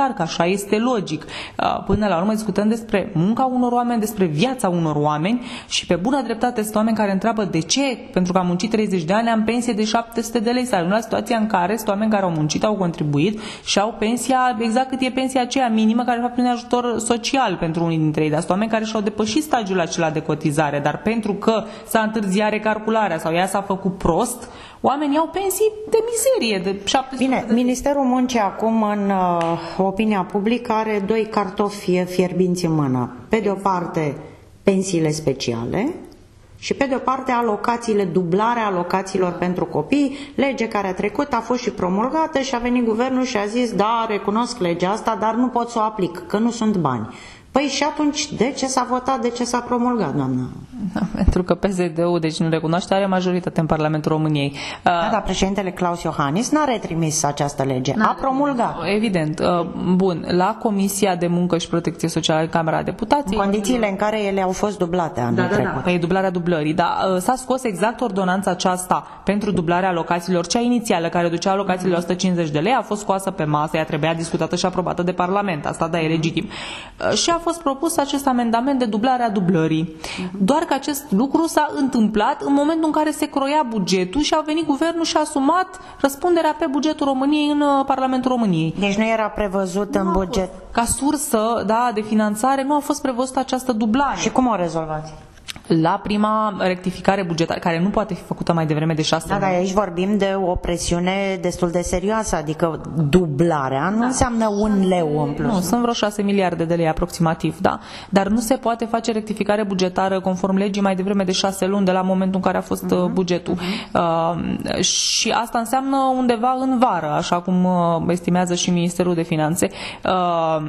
[SPEAKER 2] clar că așa este logic. Până la urmă discutăm despre munca unor oameni, despre viața unor oameni și pe bună dreptate sunt oameni care întreabă de ce, pentru că am muncit treizeci de ani, am pensie de șapte sute de lei. S-a ajuns la situația în care sunt oameni care au muncit, au contribuit și au pensia, exact cât e pensia aceea minimă, care de fapt e un ajutor social pentru unii dintre ei. Dar sunt oameni care și-au depășit stagiul acela de cotizare, dar pentru că s-a întârziat recalcularea sau ea s-a făcut prost, oamenii au pensii de mizerie, de șapte sute
[SPEAKER 1] Bine,
[SPEAKER 2] de...
[SPEAKER 1] Ministerul Muncii acum în uh, opinia publică are doi cartofi fierbinți în mână. Pe de o parte pensiile speciale și pe de o parte alocațiile, dublarea alocațiilor pentru copii, lege care a trecut, a fost și promulgată și a venit guvernul și a zis da, recunosc legea asta, dar nu pot să o aplic, că nu sunt bani. Păi și atunci de ce s-a votat, de ce s-a promulgat, doamnă?
[SPEAKER 2] Da, pentru că P S D-ul, deci nu recunoaște, are majoritate în Parlamentul României.
[SPEAKER 1] Da, dar președintele Claus Iohannis n-a retrimis această lege, a promulgat.
[SPEAKER 2] Evident. Bun, la Comisia de Muncă și Protecție Socială în Camera Deputaților,
[SPEAKER 1] în condițiile în care ele au fost dublate anul
[SPEAKER 2] da, da,
[SPEAKER 1] trecut.
[SPEAKER 2] Da, că e dublarea dublării, dar s-a scos exact ordonanța aceasta pentru dublarea alocațiilor, cea inițială care ducea alocațiile la o sută cincizeci de lei, a fost scoasă pe masă, ea trebuia discutată și aprobată de Parlament, asta da, e legitim. Și a fost propus acest amendament de dublare a dublării. Doar că acest lucru s-a întâmplat în momentul în care se croia bugetul și a venit guvernul și a asumat răspunderea pe bugetul României în Parlamentul României.
[SPEAKER 1] Deci nu era prevăzut nu în buget.
[SPEAKER 2] Ca sursă, da, de finanțare nu a fost prevăzută această dublare.
[SPEAKER 1] Și cum o rezolvați?
[SPEAKER 2] La prima rectificare bugetară, care nu poate fi făcută mai devreme de șase
[SPEAKER 1] luni. Da, dar aici vorbim de o presiune destul de serioasă, adică dublarea nu da. înseamnă un leu în plus.
[SPEAKER 2] Nu, sunt vreo șase miliarde de lei aproximativ, da. Dar nu se poate face rectificare bugetară conform legii mai devreme de șase luni de la momentul în care a fost uh-huh. bugetul. Uh-huh. Uh, și asta înseamnă undeva în vară, așa cum uh, estimează și Ministerul de Finanțe. Uh,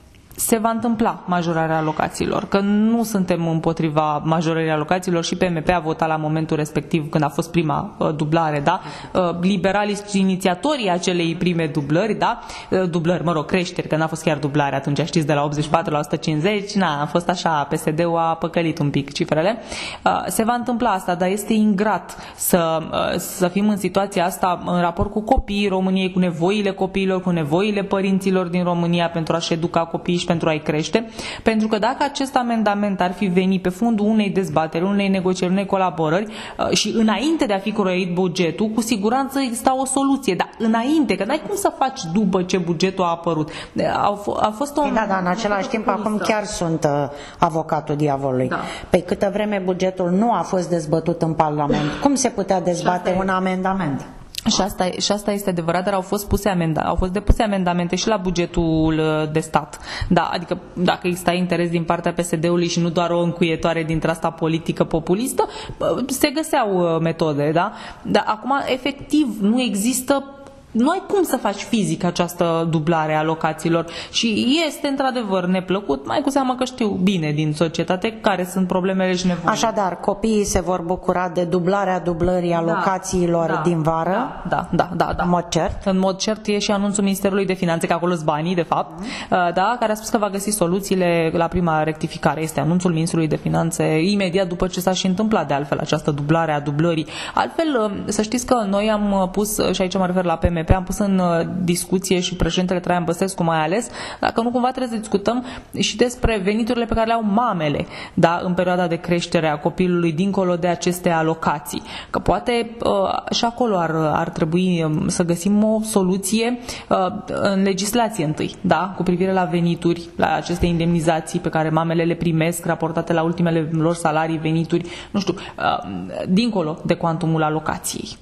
[SPEAKER 2] se va întâmpla majorarea alocațiilor, că nu suntem împotriva majorării alocațiilor și P M P a votat la momentul respectiv când a fost prima uh, dublare, da? Uh, liberalii inițiatorii acelei prime dublări, da? Uh, dublări, mă rog, creșteri, că n-a fost chiar dublare atunci, știți, de la optzeci și patru la o sută cincizeci, na, a fost așa, P S D-ul a păcălit un pic cifrele. Uh, se va întâmpla asta, dar este ingrat să, uh, să fim în situația asta în raport cu copiii României, cu nevoile copiilor, cu nevoile părinților din România pentru a-și educa copiii și pentru a-i crește, pentru că dacă acest amendament ar fi venit pe fundul unei dezbateri, unei negocieri, unei colaborări uh, și înainte de a fi croit bugetul, cu siguranță exista o soluție, dar înainte, că n-ai cum să faci după ce bugetul a apărut. A, a fost o...
[SPEAKER 1] Da, da, în același timp acum chiar sunt uh, avocatul diavolului. Da. Pe câtă vreme bugetul nu a fost dezbătut în Parlament, cum se putea dezbate un amendament?
[SPEAKER 2] Și asta, și asta este adevărat, dar au fost, puse amenda, au fost depuse amendamente și la bugetul de stat. Da, adică dacă exista interes din partea P S D-ului și nu doar o încuietoare dintre asta politică populistă, se găseau metode, da? Dar acum, efectiv, nu există. Nu ai cum să faci fizic această dublare a alocațiilor și este într-adevăr neplăcut, mai cu seamă că știu bine din societate care sunt problemele și nevoile.
[SPEAKER 1] Așadar, copiii se vor bucura de dublarea dublării alocațiilor da, da, din vară?
[SPEAKER 2] Da, da, da, da.
[SPEAKER 1] În mod cert?
[SPEAKER 2] În mod cert e și anunțul Ministerului de Finanțe, că acolo sunt banii, de fapt, mm. da, care a spus că va găsi soluțiile la prima rectificare. Este anunțul Ministrului de Finanțe imediat după ce s-a și întâmplat de altfel această dublare a dublării. Altfel, să știți că noi am pus, și aici mă refer la P M P, am pus în discuție și președintele Traian Băsescu mai ales, dacă nu cumva trebuie să discutăm și despre veniturile pe care le au mamele, da, în perioada de creștere a copilului, dincolo de aceste alocații. Că poate uh, și acolo ar, ar trebui să găsim o soluție uh, în legislație întâi, da, cu privire la venituri, la aceste indemnizații pe care mamele le primesc, raportate la ultimele lor salarii, venituri, nu știu, uh, dincolo de cuantumul alocației.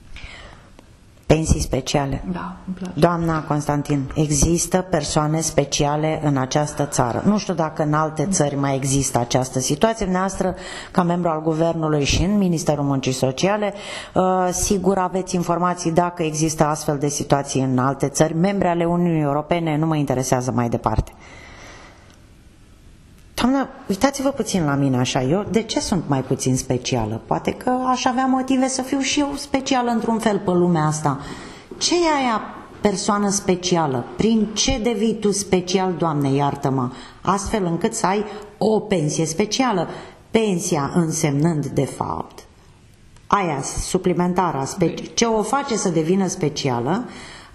[SPEAKER 1] Pensii speciale.
[SPEAKER 2] Da, îmi place.
[SPEAKER 1] Doamna Constantin, există persoane speciale în această țară. Nu știu dacă în alte țări mai există această situație. Dumneavoastră, ca membru al Guvernului și în Ministerul Muncii Sociale, sigur aveți informații dacă există astfel de situații în alte țări. Membre ale Uniunii Europene, nu mă interesează mai departe. Doamnă, uitați-vă puțin la mine așa, eu de ce sunt mai puțin specială? Poate că aș avea motive să fiu și eu specială într-un fel pe lumea asta. Ce e aia persoană specială? Prin ce devii tu special, Doamne, iartă-mă? Astfel încât să ai o pensie specială. Pensia însemnând, de fapt, aia suplimentară, ce o face să devină specială,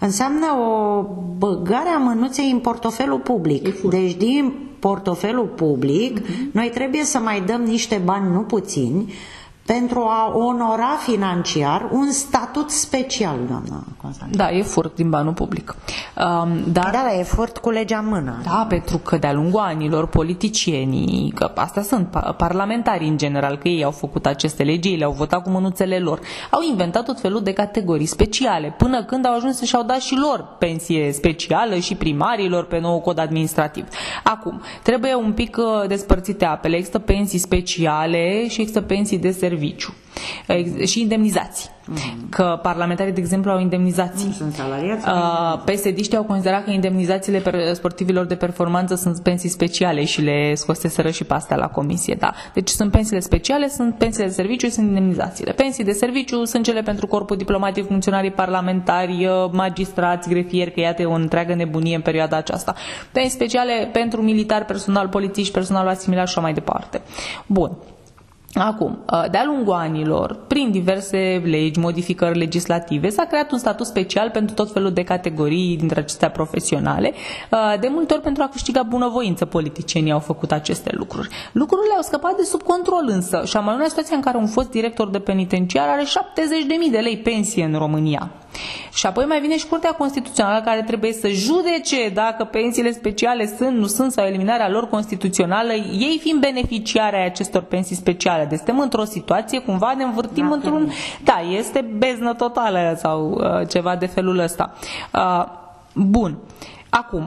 [SPEAKER 1] Înseamnă o băgare a mânuței în portofelul public. Deci din portofelul public uh-huh. noi trebuie să mai dăm niște bani, nu puțini, pentru a onora financiar un statut special, doamna Constantin.
[SPEAKER 2] Da, e furt din banul public. Um, dar,
[SPEAKER 1] da, da, e furt cu legea în mână.
[SPEAKER 2] Da, pentru că de-a lungul anilor politicienii, că astea sunt parlamentari în general, că ei au făcut aceste legi, ei le-au votat cu mânuțele lor, au inventat tot felul de categorii speciale, până când au ajuns să-și au dat și lor pensie specială și primarilor pe nou cod administrativ. Acum, trebuie un pic despărțite apele. Există pensii speciale și există pensii de serviciu și indemnizații. Mm-hmm. Că parlamentarii, de exemplu, au indemnizații.
[SPEAKER 1] Nu sunt salariați.
[SPEAKER 2] Uh, P S D-știi au considerat că indemnizațiile sportivilor de performanță sunt pensii speciale și le scoseseră și pe astea la comisie. Da. Deci sunt pensiile speciale, sunt pensiile de serviciu și sunt indemnizațiile. Pensii de serviciu sunt cele pentru corpul diplomatic, funcționarii parlamentari, magistrați, grefieri, că iată e o întreagă nebunie în perioada aceasta. Pensii speciale pentru militar, personal, polițiști, personal asimilat și așa mai departe. Bun. Acum, de-a lungul anilor, prin diverse legi, modificări legislative, s-a creat un statut special pentru tot felul de categorii dintre acestea profesionale. De multe ori, pentru a câștiga bunăvoință, politicienii au făcut aceste lucruri. Lucrurile au scăpat de sub control însă și am ajuns la situația în care un fost director de penitenciar are șaptezeci de mii de lei pensie în România. Și apoi mai vine și Curtea Constituțională care trebuie să judece dacă pensiile speciale sunt, nu sunt sau eliminarea lor constituțională, ei fiind beneficiari ai acestor pensii speciale. Deci suntem într-o situație, cumva ne învârtim da, într-un... Da, este beznă totală sau uh, ceva de felul ăsta. Uh, bun. Acum,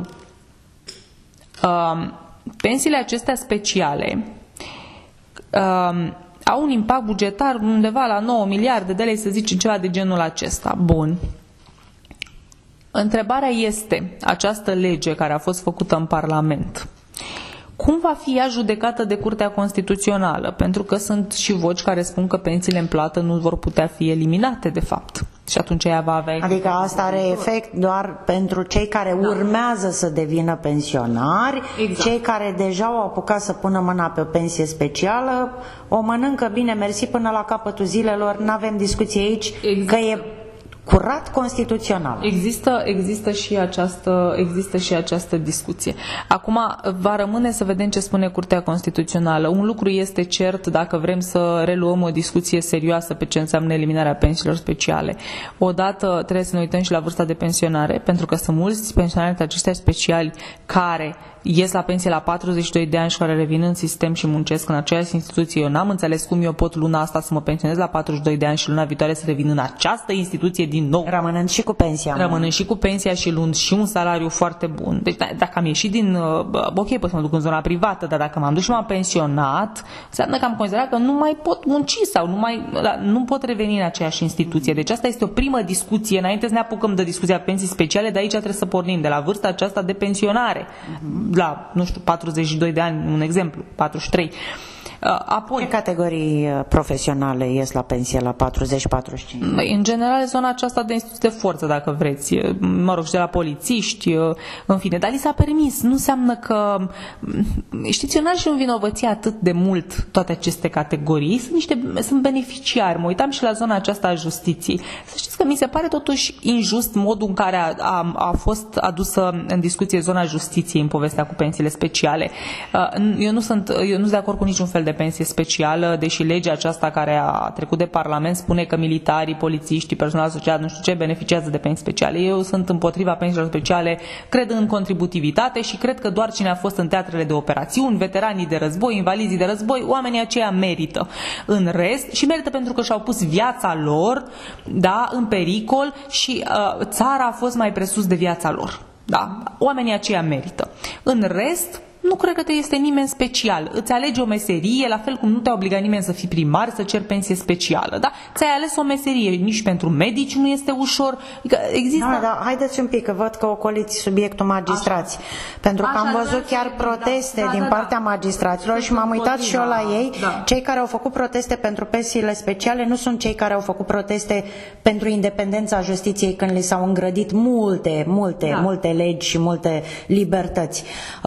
[SPEAKER 2] uh, pensiile acestea speciale uh, au un impact bugetar undeva la nouă miliarde de lei, să zicem ceva de genul acesta. Bun. Întrebarea este, această lege care a fost făcută în Parlament, cum va fi ea judecată de Curtea Constituțională? Pentru că sunt și voci care spun că pensiile în plată nu vor putea fi eliminate, de fapt. Și atunci ea va avea...
[SPEAKER 1] Adică asta are efect doar pentru cei care da. urmează să devină pensionari, exact. Cei care deja au apucat să pună mâna pe o pensie specială, o mănâncă bine, mersi până la capătul zilelor, n-avem discuție aici, exact. Că e curat constituțional.
[SPEAKER 2] Există, există, și această, există și această discuție. Acum va rămâne să vedem ce spune Curtea Constituțională. Un lucru este cert dacă vrem să reluăm o discuție serioasă pe ce înseamnă eliminarea pensiilor speciale. Odată trebuie să ne uităm și la vârsta de pensionare, pentru că sunt mulți pensionari aceștia speciali care ies la pensie la patruzeci și doi de ani și care revin în sistem și muncesc în aceeași instituție. Eu n-am înțeles cum eu pot luna asta să mă pensionez la patruzeci și doi de ani și luna viitoare să revin în această instituție din nou.
[SPEAKER 1] Rămânând și cu pensia.
[SPEAKER 2] Rămânând și cu pensia și luând și un salariu foarte bun. Deci dacă am ieșit din... Ok, pot să mă duc în zona privată, dar dacă m-am dus și m-am pensionat, înseamnă că am considerat că nu mai pot munci sau nu, mai, nu pot reveni în aceeași instituție. Deci asta este o primă discuție. Înainte să ne apucăm de discuția pensii speciale, de aici trebuie să pornim, de la vârsta aceasta de pensionare. La, nu știu, patruzeci și doi de ani, un exemplu, patruzeci și trei. Apoi,
[SPEAKER 1] ce categorii profesionale ies la pensie la patruzeci patruzeci și cinci?
[SPEAKER 2] În general, zona aceasta de instituții de forță, dacă vreți, mă rog, și de la polițiști, în fine, dar li s-a permis. Nu înseamnă că, știți, eu n-aș învinovăți atât de mult toate aceste categorii, sunt niște, sunt beneficiari. Mă uitam și la zona aceasta a justiției. Să știți că mi se pare totuși injust modul în care a, a, a fost adusă în discuție zona justiției în povestea cu pensiile speciale. Eu nu sunt, eu nu sunt de acord cu niciun fel de pensie specială, deși legea aceasta care a trecut de Parlament spune că militarii, polițiștii, personal social, nu știu ce, beneficiază de pensii speciale. Eu sunt împotriva pensiilor speciale, cred în contributivitate și cred că doar cine a fost în teatrele de operațiuni, veteranii de război, invalizii de război, oamenii aceia merită. În rest, și merită pentru că și-au pus viața lor, da, în pericol și uh, țara a fost mai presus de viața lor. Da, oamenii aceia merită. În rest, nu cred că te este nimeni special. Îți alegi o meserie, la fel cum nu te-a obligat nimeni să fii primar, să ceri pensie specială. Da? Ți-ai ales o meserie, nici pentru medici nu este ușor. Există...
[SPEAKER 1] Da, da, haideți un pic, că văd că ocoliți subiectul magistrați. Așa. Pentru că Așa, am văzut chiar proteste da, din da, partea da. magistraților și m-am uitat și eu la ei. Da. Cei care au făcut proteste pentru pensiile speciale nu sunt cei care au făcut proteste pentru independența justiției când li s-au îngrădit multe, multe, da. multe legi și multe libertăți.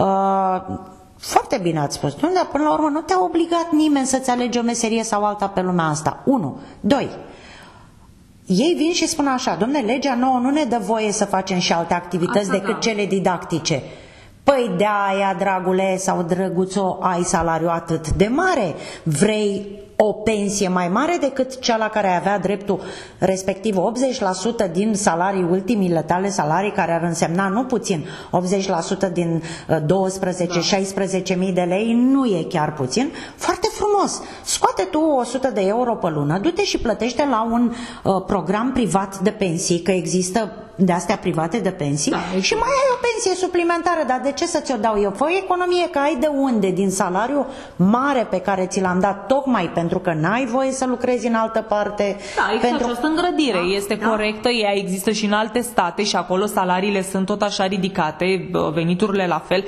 [SPEAKER 1] Uh, Foarte bine ați spus. Nu, dar până la urmă nu te-a obligat nimeni să-ți alegi o meserie sau alta pe lumea asta. Unu. Doi. ei vin și spun așa, dom'le, legea nouă nu ne dă voie să facem și alte activități
[SPEAKER 2] Asta
[SPEAKER 1] decât
[SPEAKER 2] da.
[SPEAKER 1] cele didactice. Păi de aia, dragule sau drăguțo, ai salariu atât de mare. Vrei o pensie mai mare decât cea la care avea dreptul, respectiv optzeci la sută din salarii, ultimile tale salarii, care ar însemna nu puțin, optzeci la sută din doisprezece șaisprezece mii de lei, nu e chiar puțin. Foarte frumos! Scoate tu o sută de euro pe lună, du-te și plătește la un uh, program privat de pensii, că există de astea private de pensii, da, și mai ai o pensie suplimentară. Dar de ce să ți-o dau eu? Fă economie, că ai de unde din salariu mare pe care ți l-am dat tocmai pentru că n-ai voie să lucrezi în altă parte.
[SPEAKER 2] Da, există
[SPEAKER 1] pentru...
[SPEAKER 2] această îngrădire, da, este
[SPEAKER 1] da.
[SPEAKER 2] corectă, ea există și în alte state și acolo salariile sunt tot așa ridicate, veniturile la fel,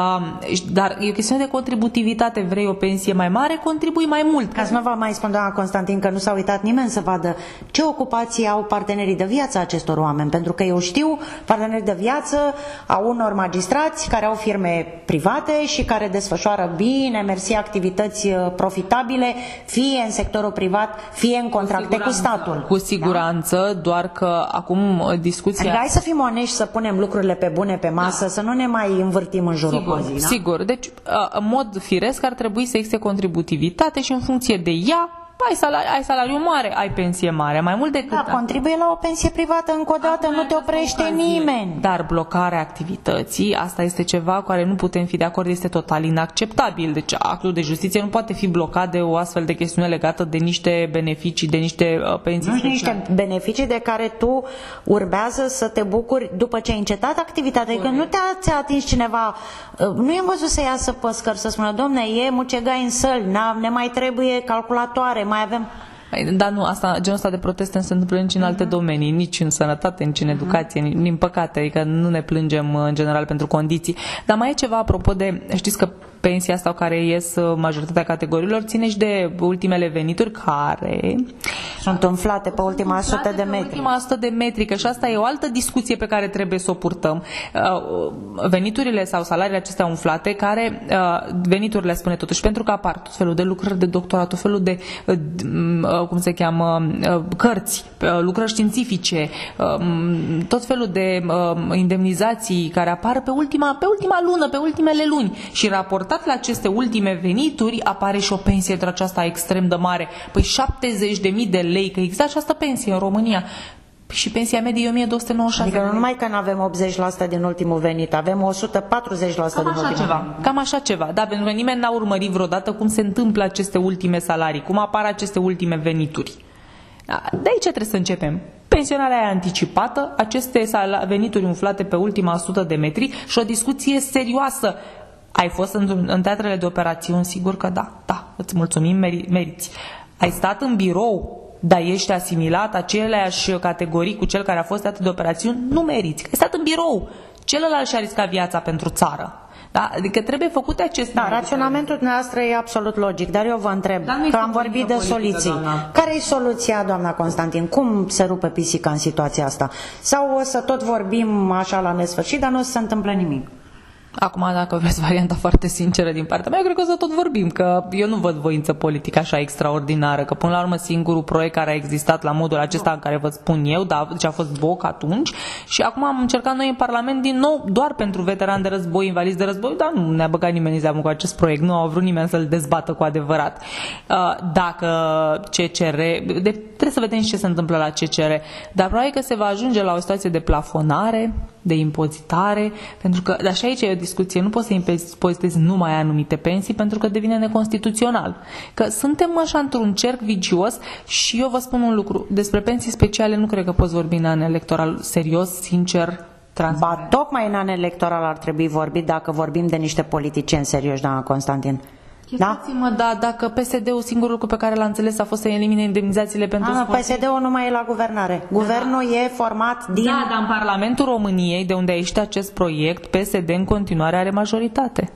[SPEAKER 2] dar e o chestiune de contributivitate. Vrei o pensie mai mare, contribui mai mult.
[SPEAKER 1] Ca să nu vă mai spun, doamna Constantin, că nu s-a uitat nimeni să vadă ce ocupații au partenerii de viață acestor oameni, pentru că eu știu parteneri de viață a unor magistrați care au firme private și care desfășoară bine, mersi, activități profitabile, fie în sectorul privat, fie în contracte cu, cu statul.
[SPEAKER 2] Cu siguranță, da? Doar că acum discuția...
[SPEAKER 1] Adică hai să fim onești, să punem lucrurile pe bune pe masă, da. Să nu ne mai învârtim în jurul
[SPEAKER 2] sigur,
[SPEAKER 1] cozii. Da?
[SPEAKER 2] Sigur, deci în mod firesc ar trebui să existe contributivitate și în funcție de ea ai salariu, ai salariu mare, ai pensie mare, mai mult decât...
[SPEAKER 1] Da, contribuie la o pensie privată încă o dată, acum nu te oprește nimeni.
[SPEAKER 2] Dar blocarea activității, asta este ceva cu care nu putem fi de acord, este total inacceptabil. Deci actul de justiție nu poate fi blocat de o astfel de chestiune legată de niște beneficii, de niște uh, pensii.
[SPEAKER 1] Nu știu, niște beneficii de care tu urmează să te bucuri după ce ai încetat activitatea. Adică nu te-a atins cineva, nu i-am văzut să iasă pe scări să spună, domne, e mucegai în săli, ne mai trebuie calculatoare, mai avem...
[SPEAKER 2] Dar nu, asta, genul ăsta de proteste se întâmplă nici în alte uh-huh. domenii, nici în sănătate, nici în educație, uh-huh. din păcate, adică nu ne plângem în general pentru condiții. Dar mai e ceva apropo de, știți că pensia asta care ies majoritatea categoriilor ține și de ultimele venituri care
[SPEAKER 1] sunt umflate pe ultima sută de metri.
[SPEAKER 2] Ultima sută de metri, că și asta e o altă discuție pe care trebuie să o purtăm. Veniturile sau salariile acestea umflate, care veniturile spune totuși, pentru că apar tot felul de lucrări de doctorat, tot felul de cum se cheamă, cărți, lucrări științifice, tot felul de indemnizații care apar pe ultima, pe ultima lună, pe ultimele luni și raport la aceste ultime venituri apare și o pensie de aceasta extrem de mare. Păi șaptezeci de mii de lei, că există această pensie în România. Și pensia medie e o mie două sute nouăzeci și șase.
[SPEAKER 1] Adică nu numai că nu avem optzeci la sută din ultimul venit, avem o sută patruzeci la sută din ultimul
[SPEAKER 2] ceva.
[SPEAKER 1] venit.
[SPEAKER 2] Cam așa ceva. Da, pentru că nimeni n-a urmărit vreodată cum se întâmplă aceste ultime salarii, cum apar aceste ultime venituri. De aici trebuie să începem. Pensionarea e anticipată, aceste venituri umflate pe ultima sută de metri și o discuție serioasă. Ai fost în, în teatrele de operațiuni? Sigur că da, da, îți mulțumim, meri, meriți. Ai stat în birou, dar ești asimilat aceleași categorii cu cel care a fost teatru de operațiuni? Nu meriți, că ai stat în birou. Celălalt și-a riscat viața pentru țară. Da? Adică trebuie făcute aceste...
[SPEAKER 1] Da, raționamentul dumneavoastră e absolut logic, dar eu vă întreb, că am vorbit de soluții. Care e soluția, doamna Constantin? Cum se rupe pisica în situația asta? Sau o să tot vorbim așa la nesfârșit, dar nu o să se întâmple nimic?
[SPEAKER 2] Acum, dacă vreți varianta foarte sinceră din partea mea, eu cred că o să tot vorbim, că eu nu văd voință politică așa extraordinară, că până la urmă singurul proiect care a existat la modul acesta în care vă spun eu, da, ce a fost Boc atunci, și acum am încercat noi în Parlament din nou doar pentru veterani de război, invalizi de război, dar nu ne-a băgat nimeni în seamă cu acest proiect, nu a vrut nimeni să-l dezbată cu adevărat. Dacă C C R, de, trebuie să vedem și ce se întâmplă la C C R, dar probabil că se va ajunge la o situație de plafonare, de impozitare, pentru că, dar și aici e o discuție, nu poți să impozitezi numai anumite pensii pentru că devine neconstituțional. Că suntem așa într-un cerc vicios și eu vă spun un lucru, despre pensii speciale nu cred că poți vorbi în an electoral serios, sincer, transparent.
[SPEAKER 1] Ba, tocmai în an electoral ar trebui vorbit dacă vorbim de niște politicieni serioși, doamna Constantin. Da?
[SPEAKER 2] Mă, da, dacă P S D-ul singurul lucru pe care l-a înțeles a fost să elimine indemnizațiile pentru
[SPEAKER 1] sportivi. P S D-ul nu mai e la guvernare. Guvernul da. E format din...
[SPEAKER 2] Da, dar în Parlamentul României, de unde a ieșit acest proiect, P S D în continuare are majoritate.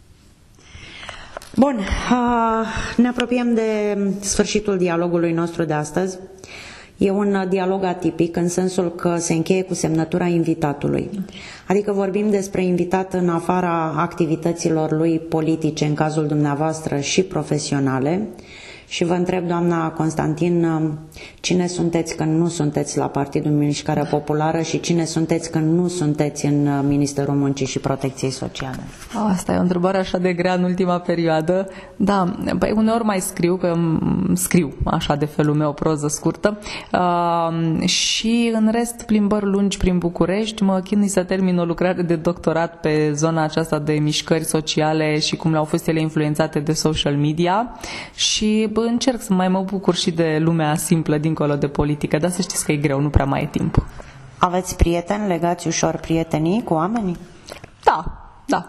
[SPEAKER 1] Bun, ne apropiem de sfârșitul dialogului nostru de astăzi. E un dialog atipic în sensul că se încheie cu semnătura invitatului. Adică vorbim despre invitat în afara activităților lui politice, în cazul dumneavoastră, și profesionale, Și vă întreb, doamna Constantin, cine sunteți când nu sunteți la Partidul Mișcarea Populară și cine sunteți când nu sunteți în Ministerul Muncii și Protecției Sociale?
[SPEAKER 2] Asta e o întrebare așa de grea în ultima perioadă. Da, păi uneori mai scriu, că scriu așa de felul meu, proză scurtă. Uh, și în rest, plimbări lungi prin București. Mă chinui să termin o lucrare de doctorat pe zona aceasta de mișcări sociale și cum le-au fost ele influențate de social media. Și bă, încerc să mai mă bucur și de lumea simplă dincolo de politică, dar să știți că e greu, nu prea mai e timp.
[SPEAKER 1] Aveți prieteni? Legați ușor prietenii cu oamenii?
[SPEAKER 2] Da, da.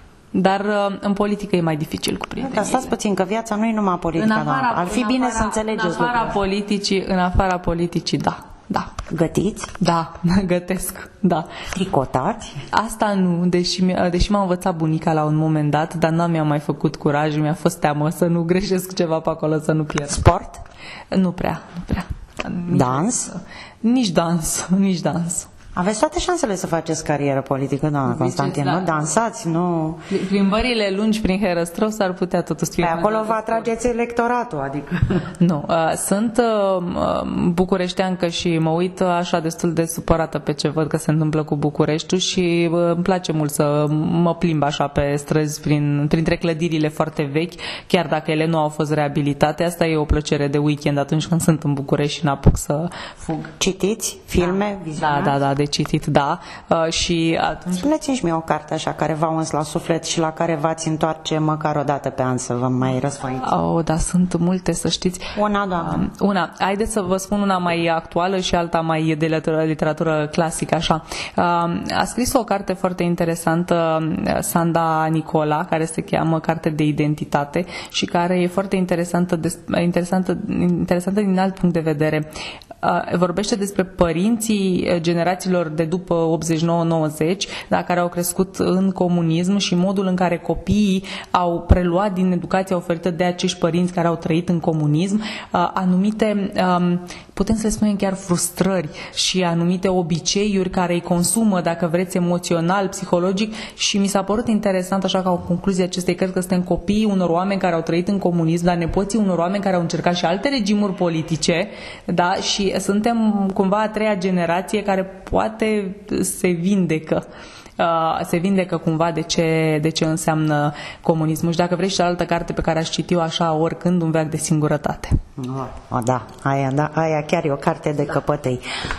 [SPEAKER 2] Dar în politică e mai dificil cu prietenii.
[SPEAKER 1] Dar stați puțin, că viața nu e numai politică. În afara, Ar fi în bine afara, să înțelegeți
[SPEAKER 2] în afara politicii, în afara politicii, da. Da.
[SPEAKER 1] Gătiți?
[SPEAKER 2] Da, gătesc, da.
[SPEAKER 1] Tricotați?
[SPEAKER 2] Asta nu, deși, deși m-a învățat bunica la un moment dat, dar n-am mi-a mai făcut curaj, mi-a fost teamă să nu greșesc ceva pe acolo, să nu pierd.
[SPEAKER 1] Sport?
[SPEAKER 2] Nu prea, nu prea.
[SPEAKER 1] Nici, dans?
[SPEAKER 2] Nici dans, nici dans.
[SPEAKER 1] Aveți toate șansele să faceți carieră politică, doamna Constantin, da. Nu? Dansați, nu...
[SPEAKER 2] Plimbările lungi prin Herăstrău s-ar putea totuși fi...
[SPEAKER 1] Pe acolo vă atrageți electoratul, adică...
[SPEAKER 2] Nu, uh, sunt uh, bucureșteancă și mă uit așa destul de supărată pe ce văd că se întâmplă cu Bucureștiul și uh, îmi place mult să mă plimb așa pe străzi prin, printre clădirile foarte vechi, chiar dacă ele nu au fost reabilitate. Asta e o plăcere de weekend atunci când sunt în București și n-apuc să fug.
[SPEAKER 1] Citiți filme,
[SPEAKER 2] da. Vizionați? Da, da, da, de citit, da. Uh, și atunci...
[SPEAKER 1] Spuneți-mi mie o carte așa care v-a uns la suflet și la care v-ați întoarce măcar o dată pe an să vă mai răsfoiți.
[SPEAKER 2] Oh, da, sunt multe, să știți.
[SPEAKER 1] Una, doamnă.
[SPEAKER 2] Uh, una. Haideți să vă spun una mai actuală și alta mai de literatură, literatură clasică, așa. Uh, a scris o carte foarte interesantă, Sanda Nicola, care se cheamă Carte de Identitate și care e foarte interesantă, de, interesantă, interesantă din alt punct de vedere. Uh, vorbește despre părinții generațiilor de după optzeci și nouă nouăzeci, da, care au crescut în comunism și modul în care copiii au preluat din educația oferită de acești părinți care au trăit în comunism uh, anumite, um, putem să le spunem chiar frustrări și anumite obiceiuri care îi consumă, dacă vreți, emoțional, psihologic și mi s-a părut interesant, așa ca o concluzie acestei cărți, că suntem copiii unor oameni care au trăit în comunism, dar nepoții unor oameni care au încercat și alte regimuri politice, da, și suntem cumva a treia generație care poate se vindecă. Uh, se vindecă cumva de ce, de ce înseamnă comunismul. Și dacă vrei și altă carte pe care aș citi-o așa oricând, Un veac de singurătate.
[SPEAKER 1] Oh, da, aia, da, aia chiar e o carte de da. Căpătăi.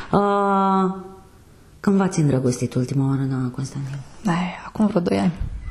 [SPEAKER 1] Uh, când v-ați îndrăgostit ultima oară, doamna Constantin?
[SPEAKER 2] Ai, acum vreo doi ani.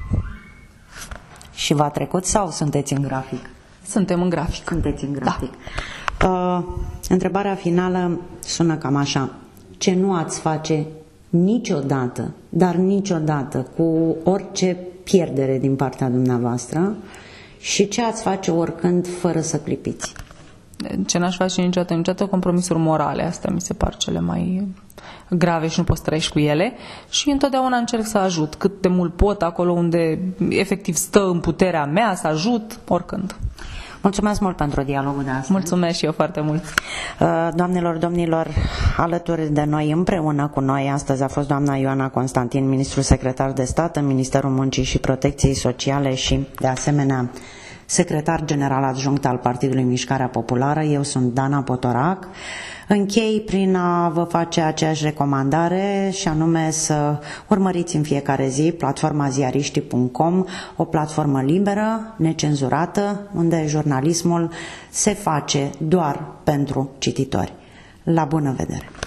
[SPEAKER 1] Și v-a trecut sau sunteți în grafic?
[SPEAKER 2] Suntem în grafic.
[SPEAKER 1] Sunteți în grafic.
[SPEAKER 2] Da.
[SPEAKER 1] Uh, întrebarea finală sună cam așa. Ce nu ați face niciodată, dar niciodată, cu orice pierdere din partea dumneavoastră și ce ați face oricând fără să clipiți?
[SPEAKER 2] Ce n-aș face niciodată, niciodată compromisuri morale, astea mi se par cele mai grave și nu poți să trăiești cu ele și întotdeauna încerc să ajut cât de mult pot, acolo unde efectiv stă în puterea mea, să ajut oricând.
[SPEAKER 1] Mulțumesc mult pentru dialogul de astăzi.
[SPEAKER 2] Mulțumesc și eu foarte mult.
[SPEAKER 1] Doamnelor, domnilor, alături de noi, împreună cu noi, astăzi a fost doamna Ioana Constantin, ministrul secretar de stat în Ministerul Muncii și Protecției Sociale și, de asemenea, secretar general adjunct al Partidului Mișcarea Populară. Eu sunt Dana Potorac. Închei prin a vă face aceeași recomandare și anume să urmăriți în fiecare zi platforma ziariștii punct com, o platformă liberă, necenzurată, unde jurnalismul se face doar pentru cititori. La bună vedere!